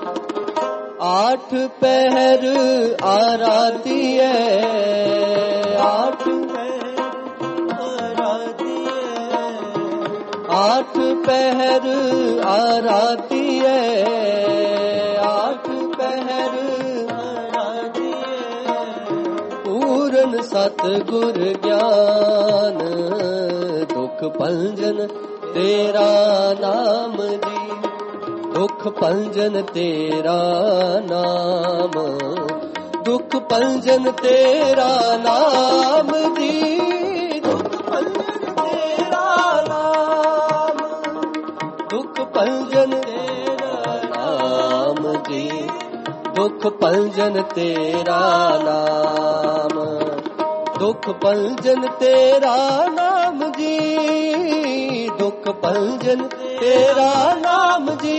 आठ पहर आराती है, आठ पहर आराती है, आठ पहर आराती है, आठ पहर आराती है। पूरन सतगुर ज्ञान, दुख भंजन तेरा नाम जी, दुख भंजन तेरा नाम, दुख भंजन तेरा नाम जी, दुख भंजन तेरा नाम, दुख भंजन तेरा नाम जी, दुख भंजन तेरा नाम, दुख भंजन तेरा नाम जी, दुख भंजन तेरा नाम जी,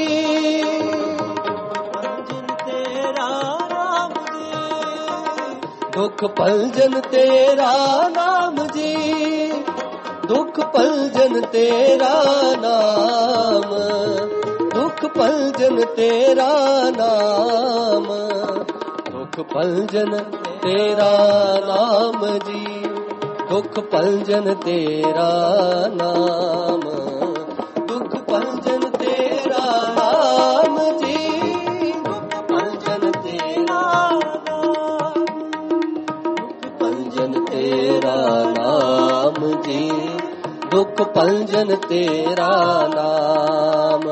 भंजन तेरा नाम जी, दुख भंजन तेरा नाम जी, दुख भंजन तेरा नाम, दुख भंजन तेरा नाम, दुख भंजन तेरा नाम जी, दुख भंजन तेरा नाम, दुख भंजन तेरा नाम जी, दुख भंजन तेरा नाम, दुख भंजन तेरा नाम जी, दुख भंजन तेरा नाम।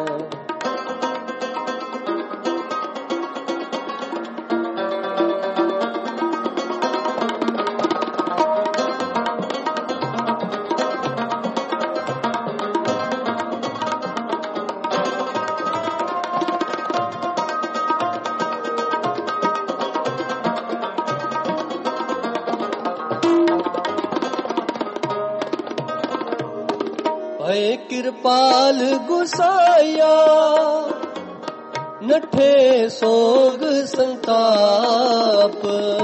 भय कृपाल गुसाया, नठे सोग संताप,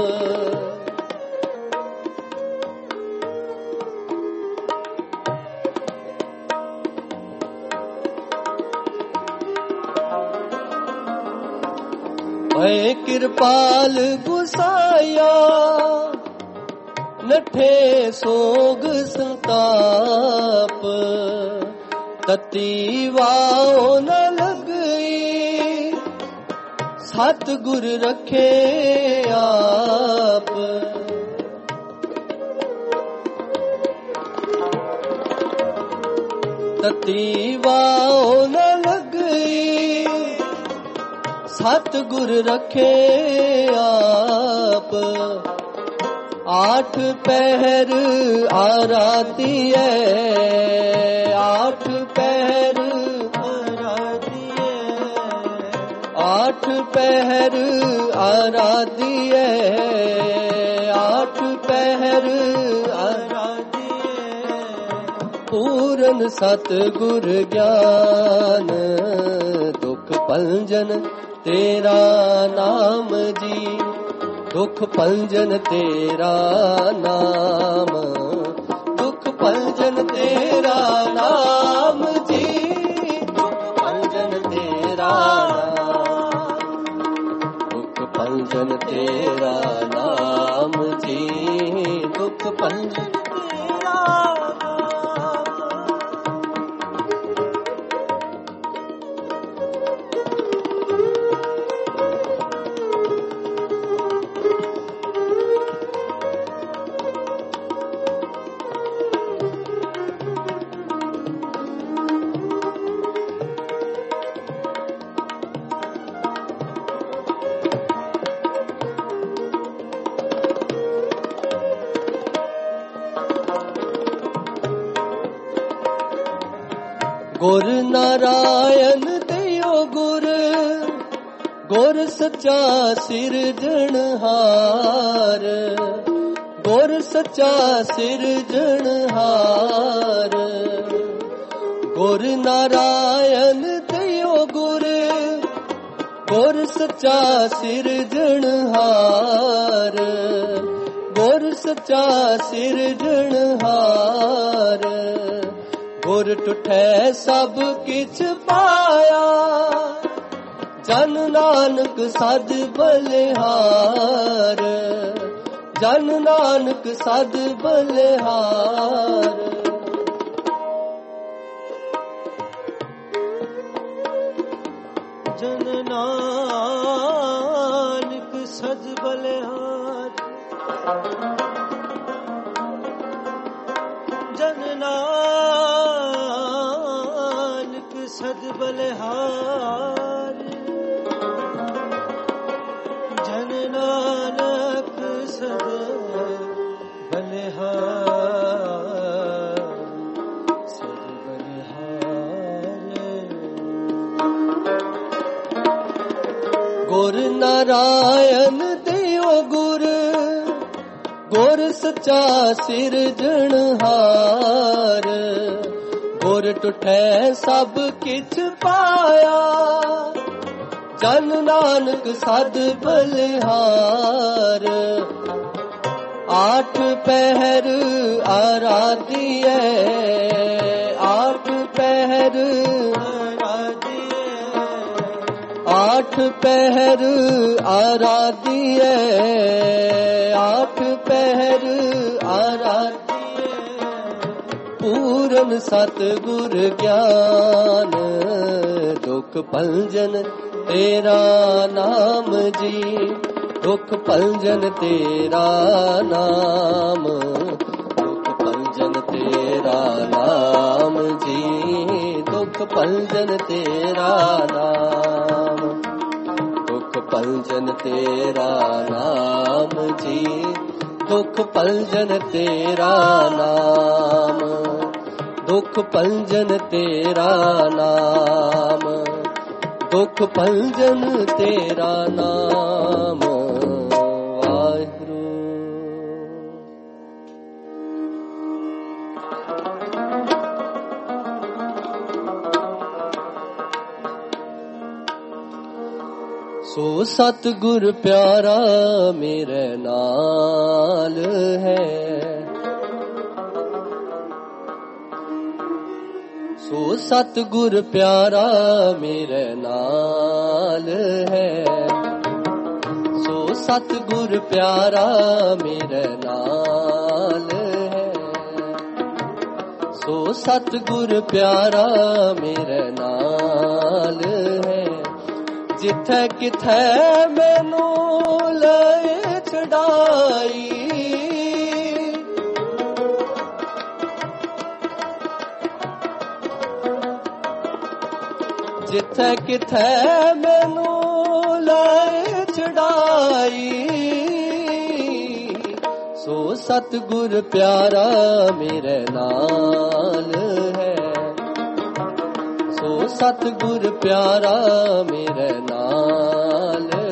भय कृपाल गुसाया, नठे सोग संताप, तती वाओ न लगई, सतगुर रखे आप, तती वाओ न लगई, सतगुर रखे आप। आठ पहर आराती है, आठ पहर आराती है, आठ पहर आराती है, आठ पहर आराती है। पूरन सतगुर ज्ञान, दुख भंजन तेरा नाम जी, दुख भंजन तेरा नाम, दुख भंजन तेरा नाम जी, दुख भंजन तेरा नाम, दुख गुर नारायण दियो गुर, गुर सच्चा सिरजनहार, गुर सच्चा सिरजनहार। गुर नारायण दियो गुर, गुर सच्चा सिरजनहार, गुर सच्चा सिरजनहार। गुर टुठै सब किछ पाया, जन नानक सद बलिहार, जन नानक सद बलिहार। जन नानक सद बलिहार, जन नानक सद बलिहार, जन नानक सद बलिहार, सद बलिहार। गुर नारायण दियो गुर, गुर सच्चा सिरजनहार। गुर टुठै सब किछ पाया, जन नानक सद बलिहार। आठ पहर आराधिए, आठ पहर आराधिए, आठ पहर आराधिए, आठ पहर आराधिए। पूरन सतगुर ज्ञान, दुख भंजन तेरा नाम जी, दुख भंजन तेरा नाम, दुख भंजन तेरा नाम जी, दुख भंजन तेरा नाम, दुख भंजन तेरा नाम जी, दुख भंजन तेरा नाम, दुख भंजन तेरा नाम, दुख भंजन तेरा नाम। वाहिगुरु। सो सतगुर प्यारा मेरे नाल है, सो सतगुर प्यारा मेरे नाल है, सो सतगुर प्यारा मेरे नाल है, सो सतगुर प्यारा मेरे नाल है। जिथे किथे मैनू ले छड़ाई, जिथे किथे मैनू ले छड़ाई, सो सतगुर प्यारा मेरे नाल है, सो सतगुर प्यारा मेरे नाल है।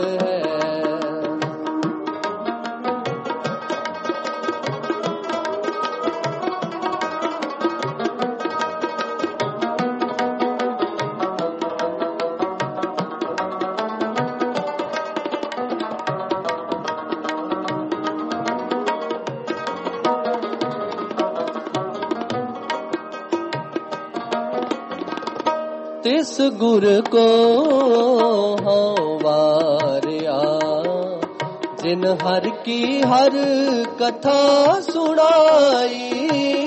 तिस गुर को हाँ वारिया, जिन हर की हर कथा सुनाई,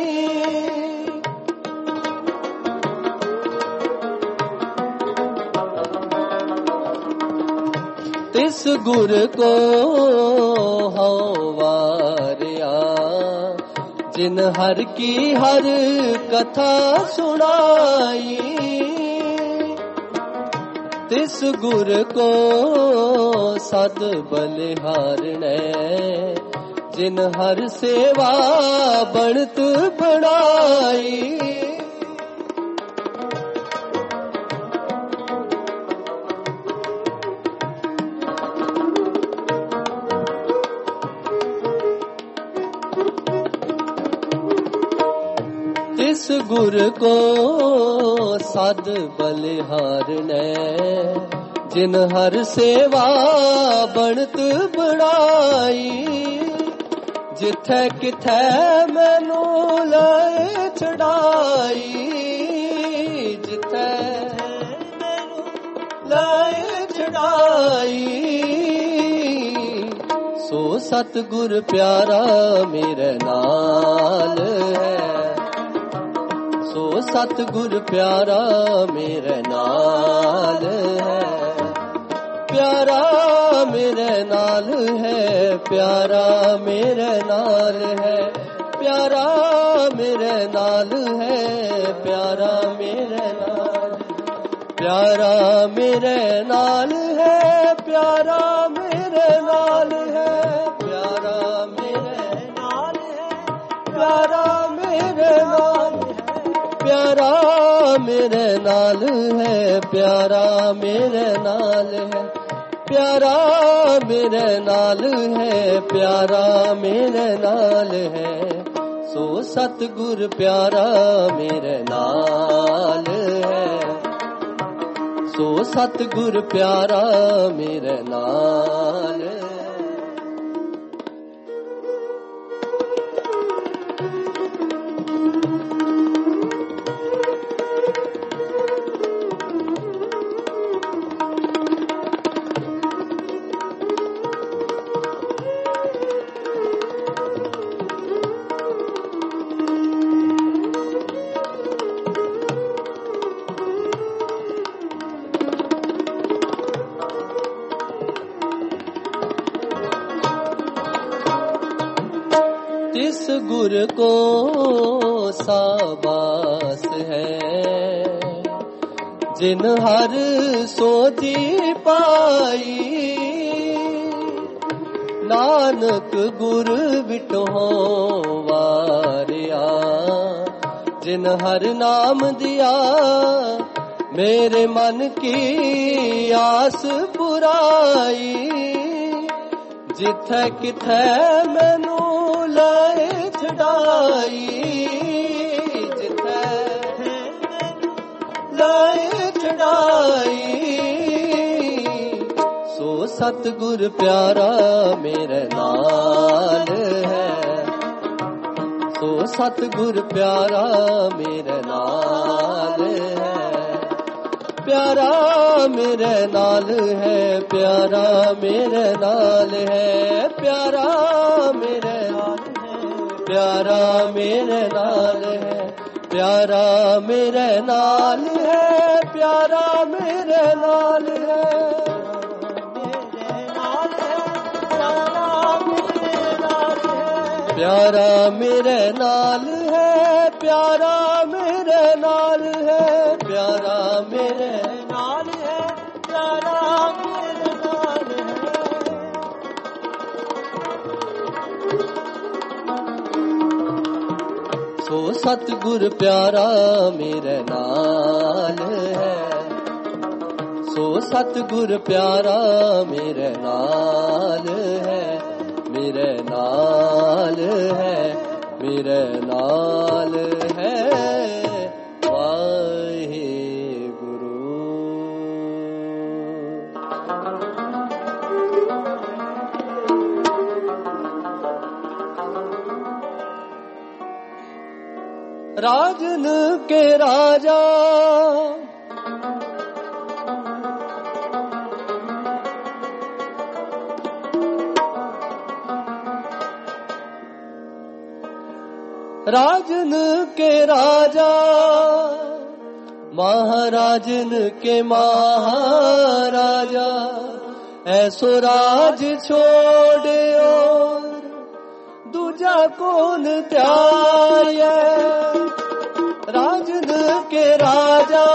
तिस गुर को हाँ वारिया, जिन हर की हर कथा सुनाई, तिस गुर को सद बलिहारणे, जिन हर सेवा बनत बनाई। गुर को सद बलिहारने जिन हर सेवा बनत बनाई जिथे किथे मैनू लाए छड़ाई जिथे मैनू लाए छड़ाई सो सतगुर प्यारा मेरे नाल है सो सतगुर प्यारा मेरे नाल है प्यारा मेरे नाल है प्यारा मेरे नाल है प्यारा मेरे नाल है प्यारा मेरे नाल प्यारा मेरे नाल है प्यारा मेरे नाल है प्यारा मेरे नाल है प्यारा मेरे नाल प्यारा मेरे नाल है प्यारा मेरे नाल है प्यारा मेरे नाल है प्यारा मेरे नाल है सो सतगुर प्यारा मेरे नाल है सो सतगुर प्यारा मेरे नाल है जिस गुर को साबास है जिन हर सोची पाई नानक गुर बिटो वारिया जिन हर नाम दिया मेरे मन की आस पुराई जिथे किथे मैनू लाए छड़ाई जिथे लाए छड़ाई सो सतगुर प्यारा मेरे नाल है सो सतगुर प्यारा मेरे नाल है प्यारा मेरे नाल है प्यारा मेरे नाल है प्यारा मेरे नाल है प्यारा मेरे नाल है प्यारा मेरे नाल है प्यारा मेरे नाल है प्यारा मेरे नाल है प्यारा मेरे नाल है प्यारा मेरे नाल है प्यारा मेरे नाल है सो सतगुर प्यारा मेरे नाल है सो सतगुर प्यारा मेरे नाल है मेरे नाल है मेरे नाल है वाहे गुरु राजन के राजा राजन के राजा महाराजन के महाराजा ऐसो राज छोड़े और दूजा कौन त्याए राजन के राजा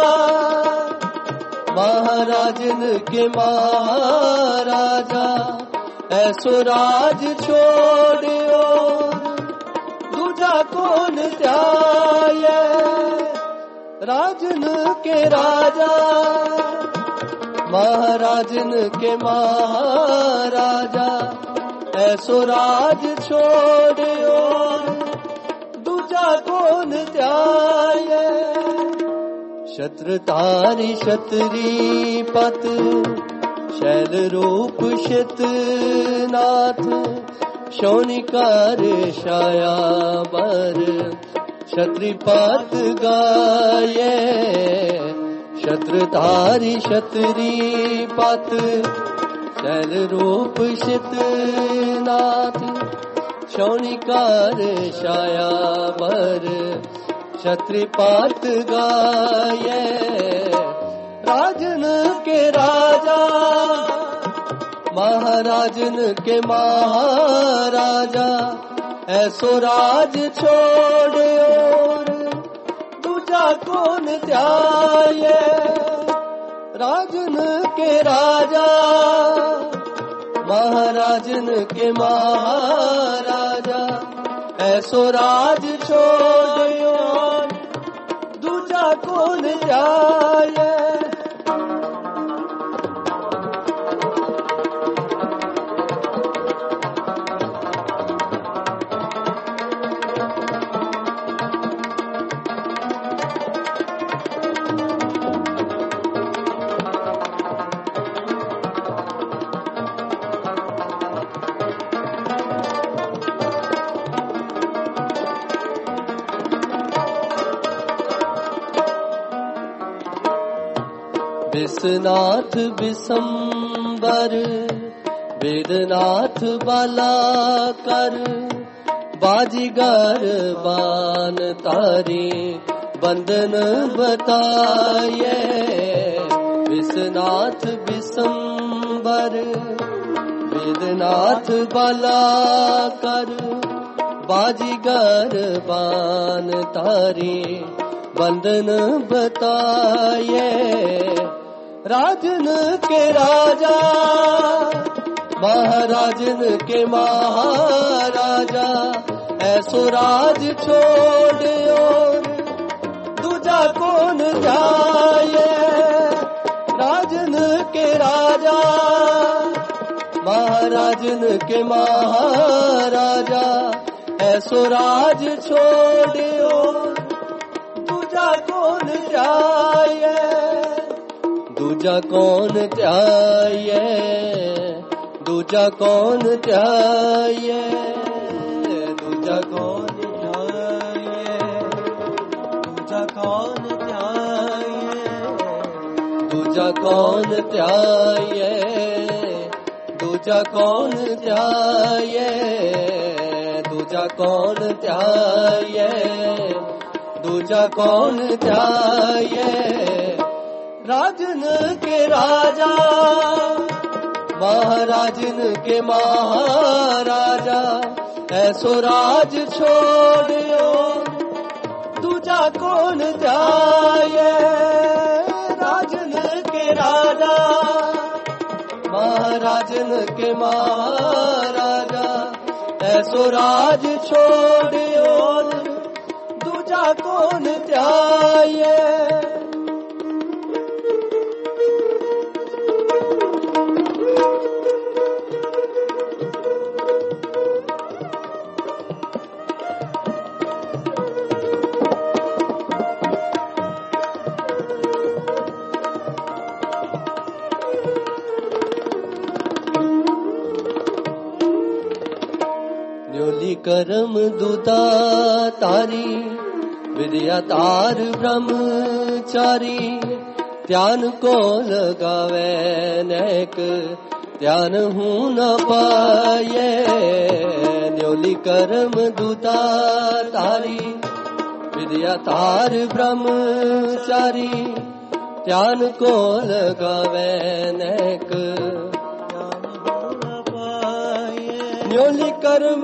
महाराजन के महाराजा ऐसो राज छोड़े और कौन त्याए राजन के राजा महाराजन के महाराजा ऐसो राज छोड़ो दूजा दूजा कौन त्याये। शत्रतारी क्षत्री पत शैल रूप शितनाथ शौनिकार छाया बर क्षत्रिपत गाये। शत्रधारी क्षत्री पत शैल रूप शितनाथ शौनिकार छाया बर क्षत्रिपत गाये। राजन के राजा महाराजन के महाराजा ऐसो राज छोड़ और दूजा कौन त्याये। राजन के राजा महाराजन के महाराजा ऐसो राज छोड़ और दूजा कौन त्याये। विश्वनाथ विशंबर वेदनाथ बालाकर बाजीगर बान तारी बंदन बताये। विश्वनाथ विशंबर वेदनाथ बालाकर बाजीगर बान तारी बंदन बताये। राजन के राजा महाराजन के महाराजा ऐसो राज छोड़ और दूजा कौन जाए। राजन के राजा महाराजन के महाराजा ऐसो राज छोड़ और दूजा कौन जाए। दूजा कौन त्याये। दूजा कौन त्याये। दूजा कौन त्याये। दूजा कौन त्याये। दूजा कौन त्याये। दूजा कौन त्याये। दूजा कौन त्याये। दूजा कौन त्याये। राजन के राजा महाराजन के महाराजा ऐसो राज छोड़ो दूजा कौन जाए। राजन के राजा महाराजन के महाराजा ऐसो राज छोड़ो दूजा कौन जाए। करम दुदा तारी विद्या तार ब्रह्मचारी ध्यान को लगावे नेक ध्यान हूँ न पाए। न्योली करम दुदा तारी विद्या तार ब्रह्मचारी ध्यान को लगावे नेक ध्यान हूँ न पाए। न्योली कर्म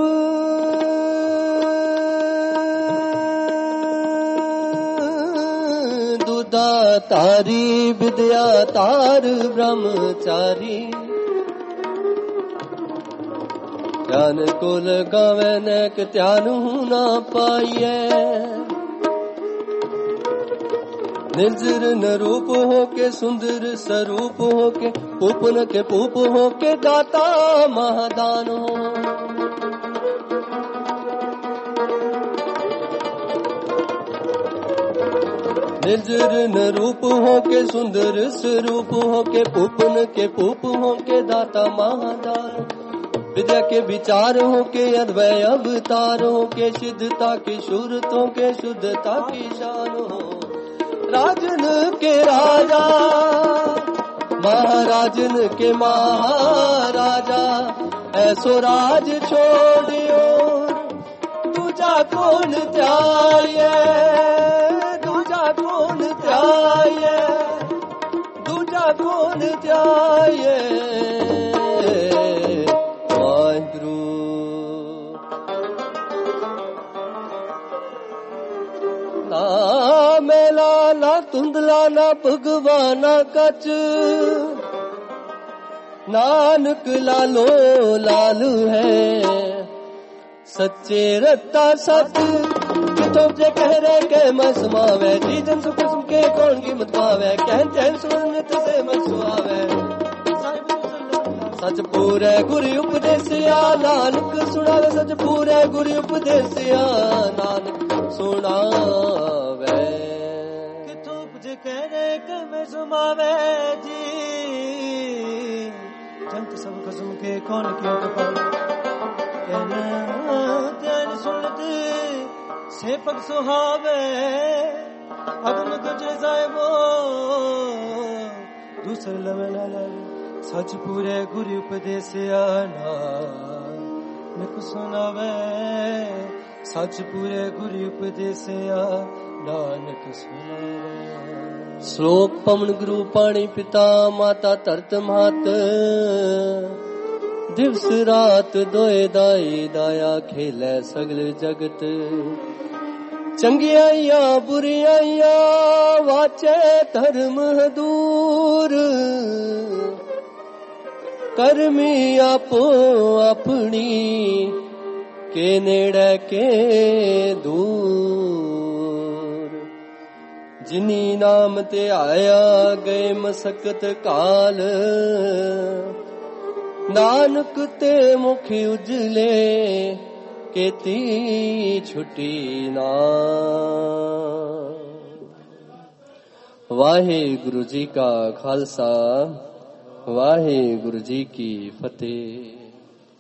तारी विद्या तार ब्रह्मचारी ध्यान को लगावे नेक ध्यान हूँ न पाइए। निर्जर न रूप हो के सुंदर स्वरूप हो के पूपन के पूप हो के दाता महादान हो। निर्जन रूप हो के सुंदर स्वरूप हो के पूप हो के दाता महादान विद्या के विचार हो के अद्वय अवतार हो के सिद्धता की सूरत हो के शुद्धता की शान हो राजन के राजा महाराजन के महाराजा ऐसो राज छोड़ियो दूजा कौन त्याये दूजा कौन त्याये दूजा कौन त्याये वाहिगुरु ना मेला ना तुंदला ना भगवाना कच नानक लालो लाल है सच्चे रत्ता सच कितों जे कह रहे के मैं समावे जी जन सुख सुन के कौन की मत पावे कहन चैन सुनित से मन सुहावे सच पूरे गुरु उपदेसिया नानक सुनावे सच पूरे गुरु उपदेसिया नानक सुनावे कितों जे कह रहे के मैं समावे जी जंत सब कसम के कौन क्यों पावे ध्यान सुनते से पग सुहावे अगम गुजर जाए वो दूसरे लवे ना लावे सच पूरे गुरु उपदेश आना निक सुनावे सच पूरे गुरु उपदेश नानक सुनावे श्लोक पवन गुरु पाणी पिता माता तरत मात दिवस रात दोए दाई दाया खेले सगल जगत चंगियाइया बुरियाइया वाचे धर्म दूर करमी आपो अपनी के नेड़े के दूर जिनी नाम ते आया गए मसकत काल नानक ते मुखी उजले केती छुटी ना वाहे गुरु जी का खालसा वाहे गुरु जी की फतेह।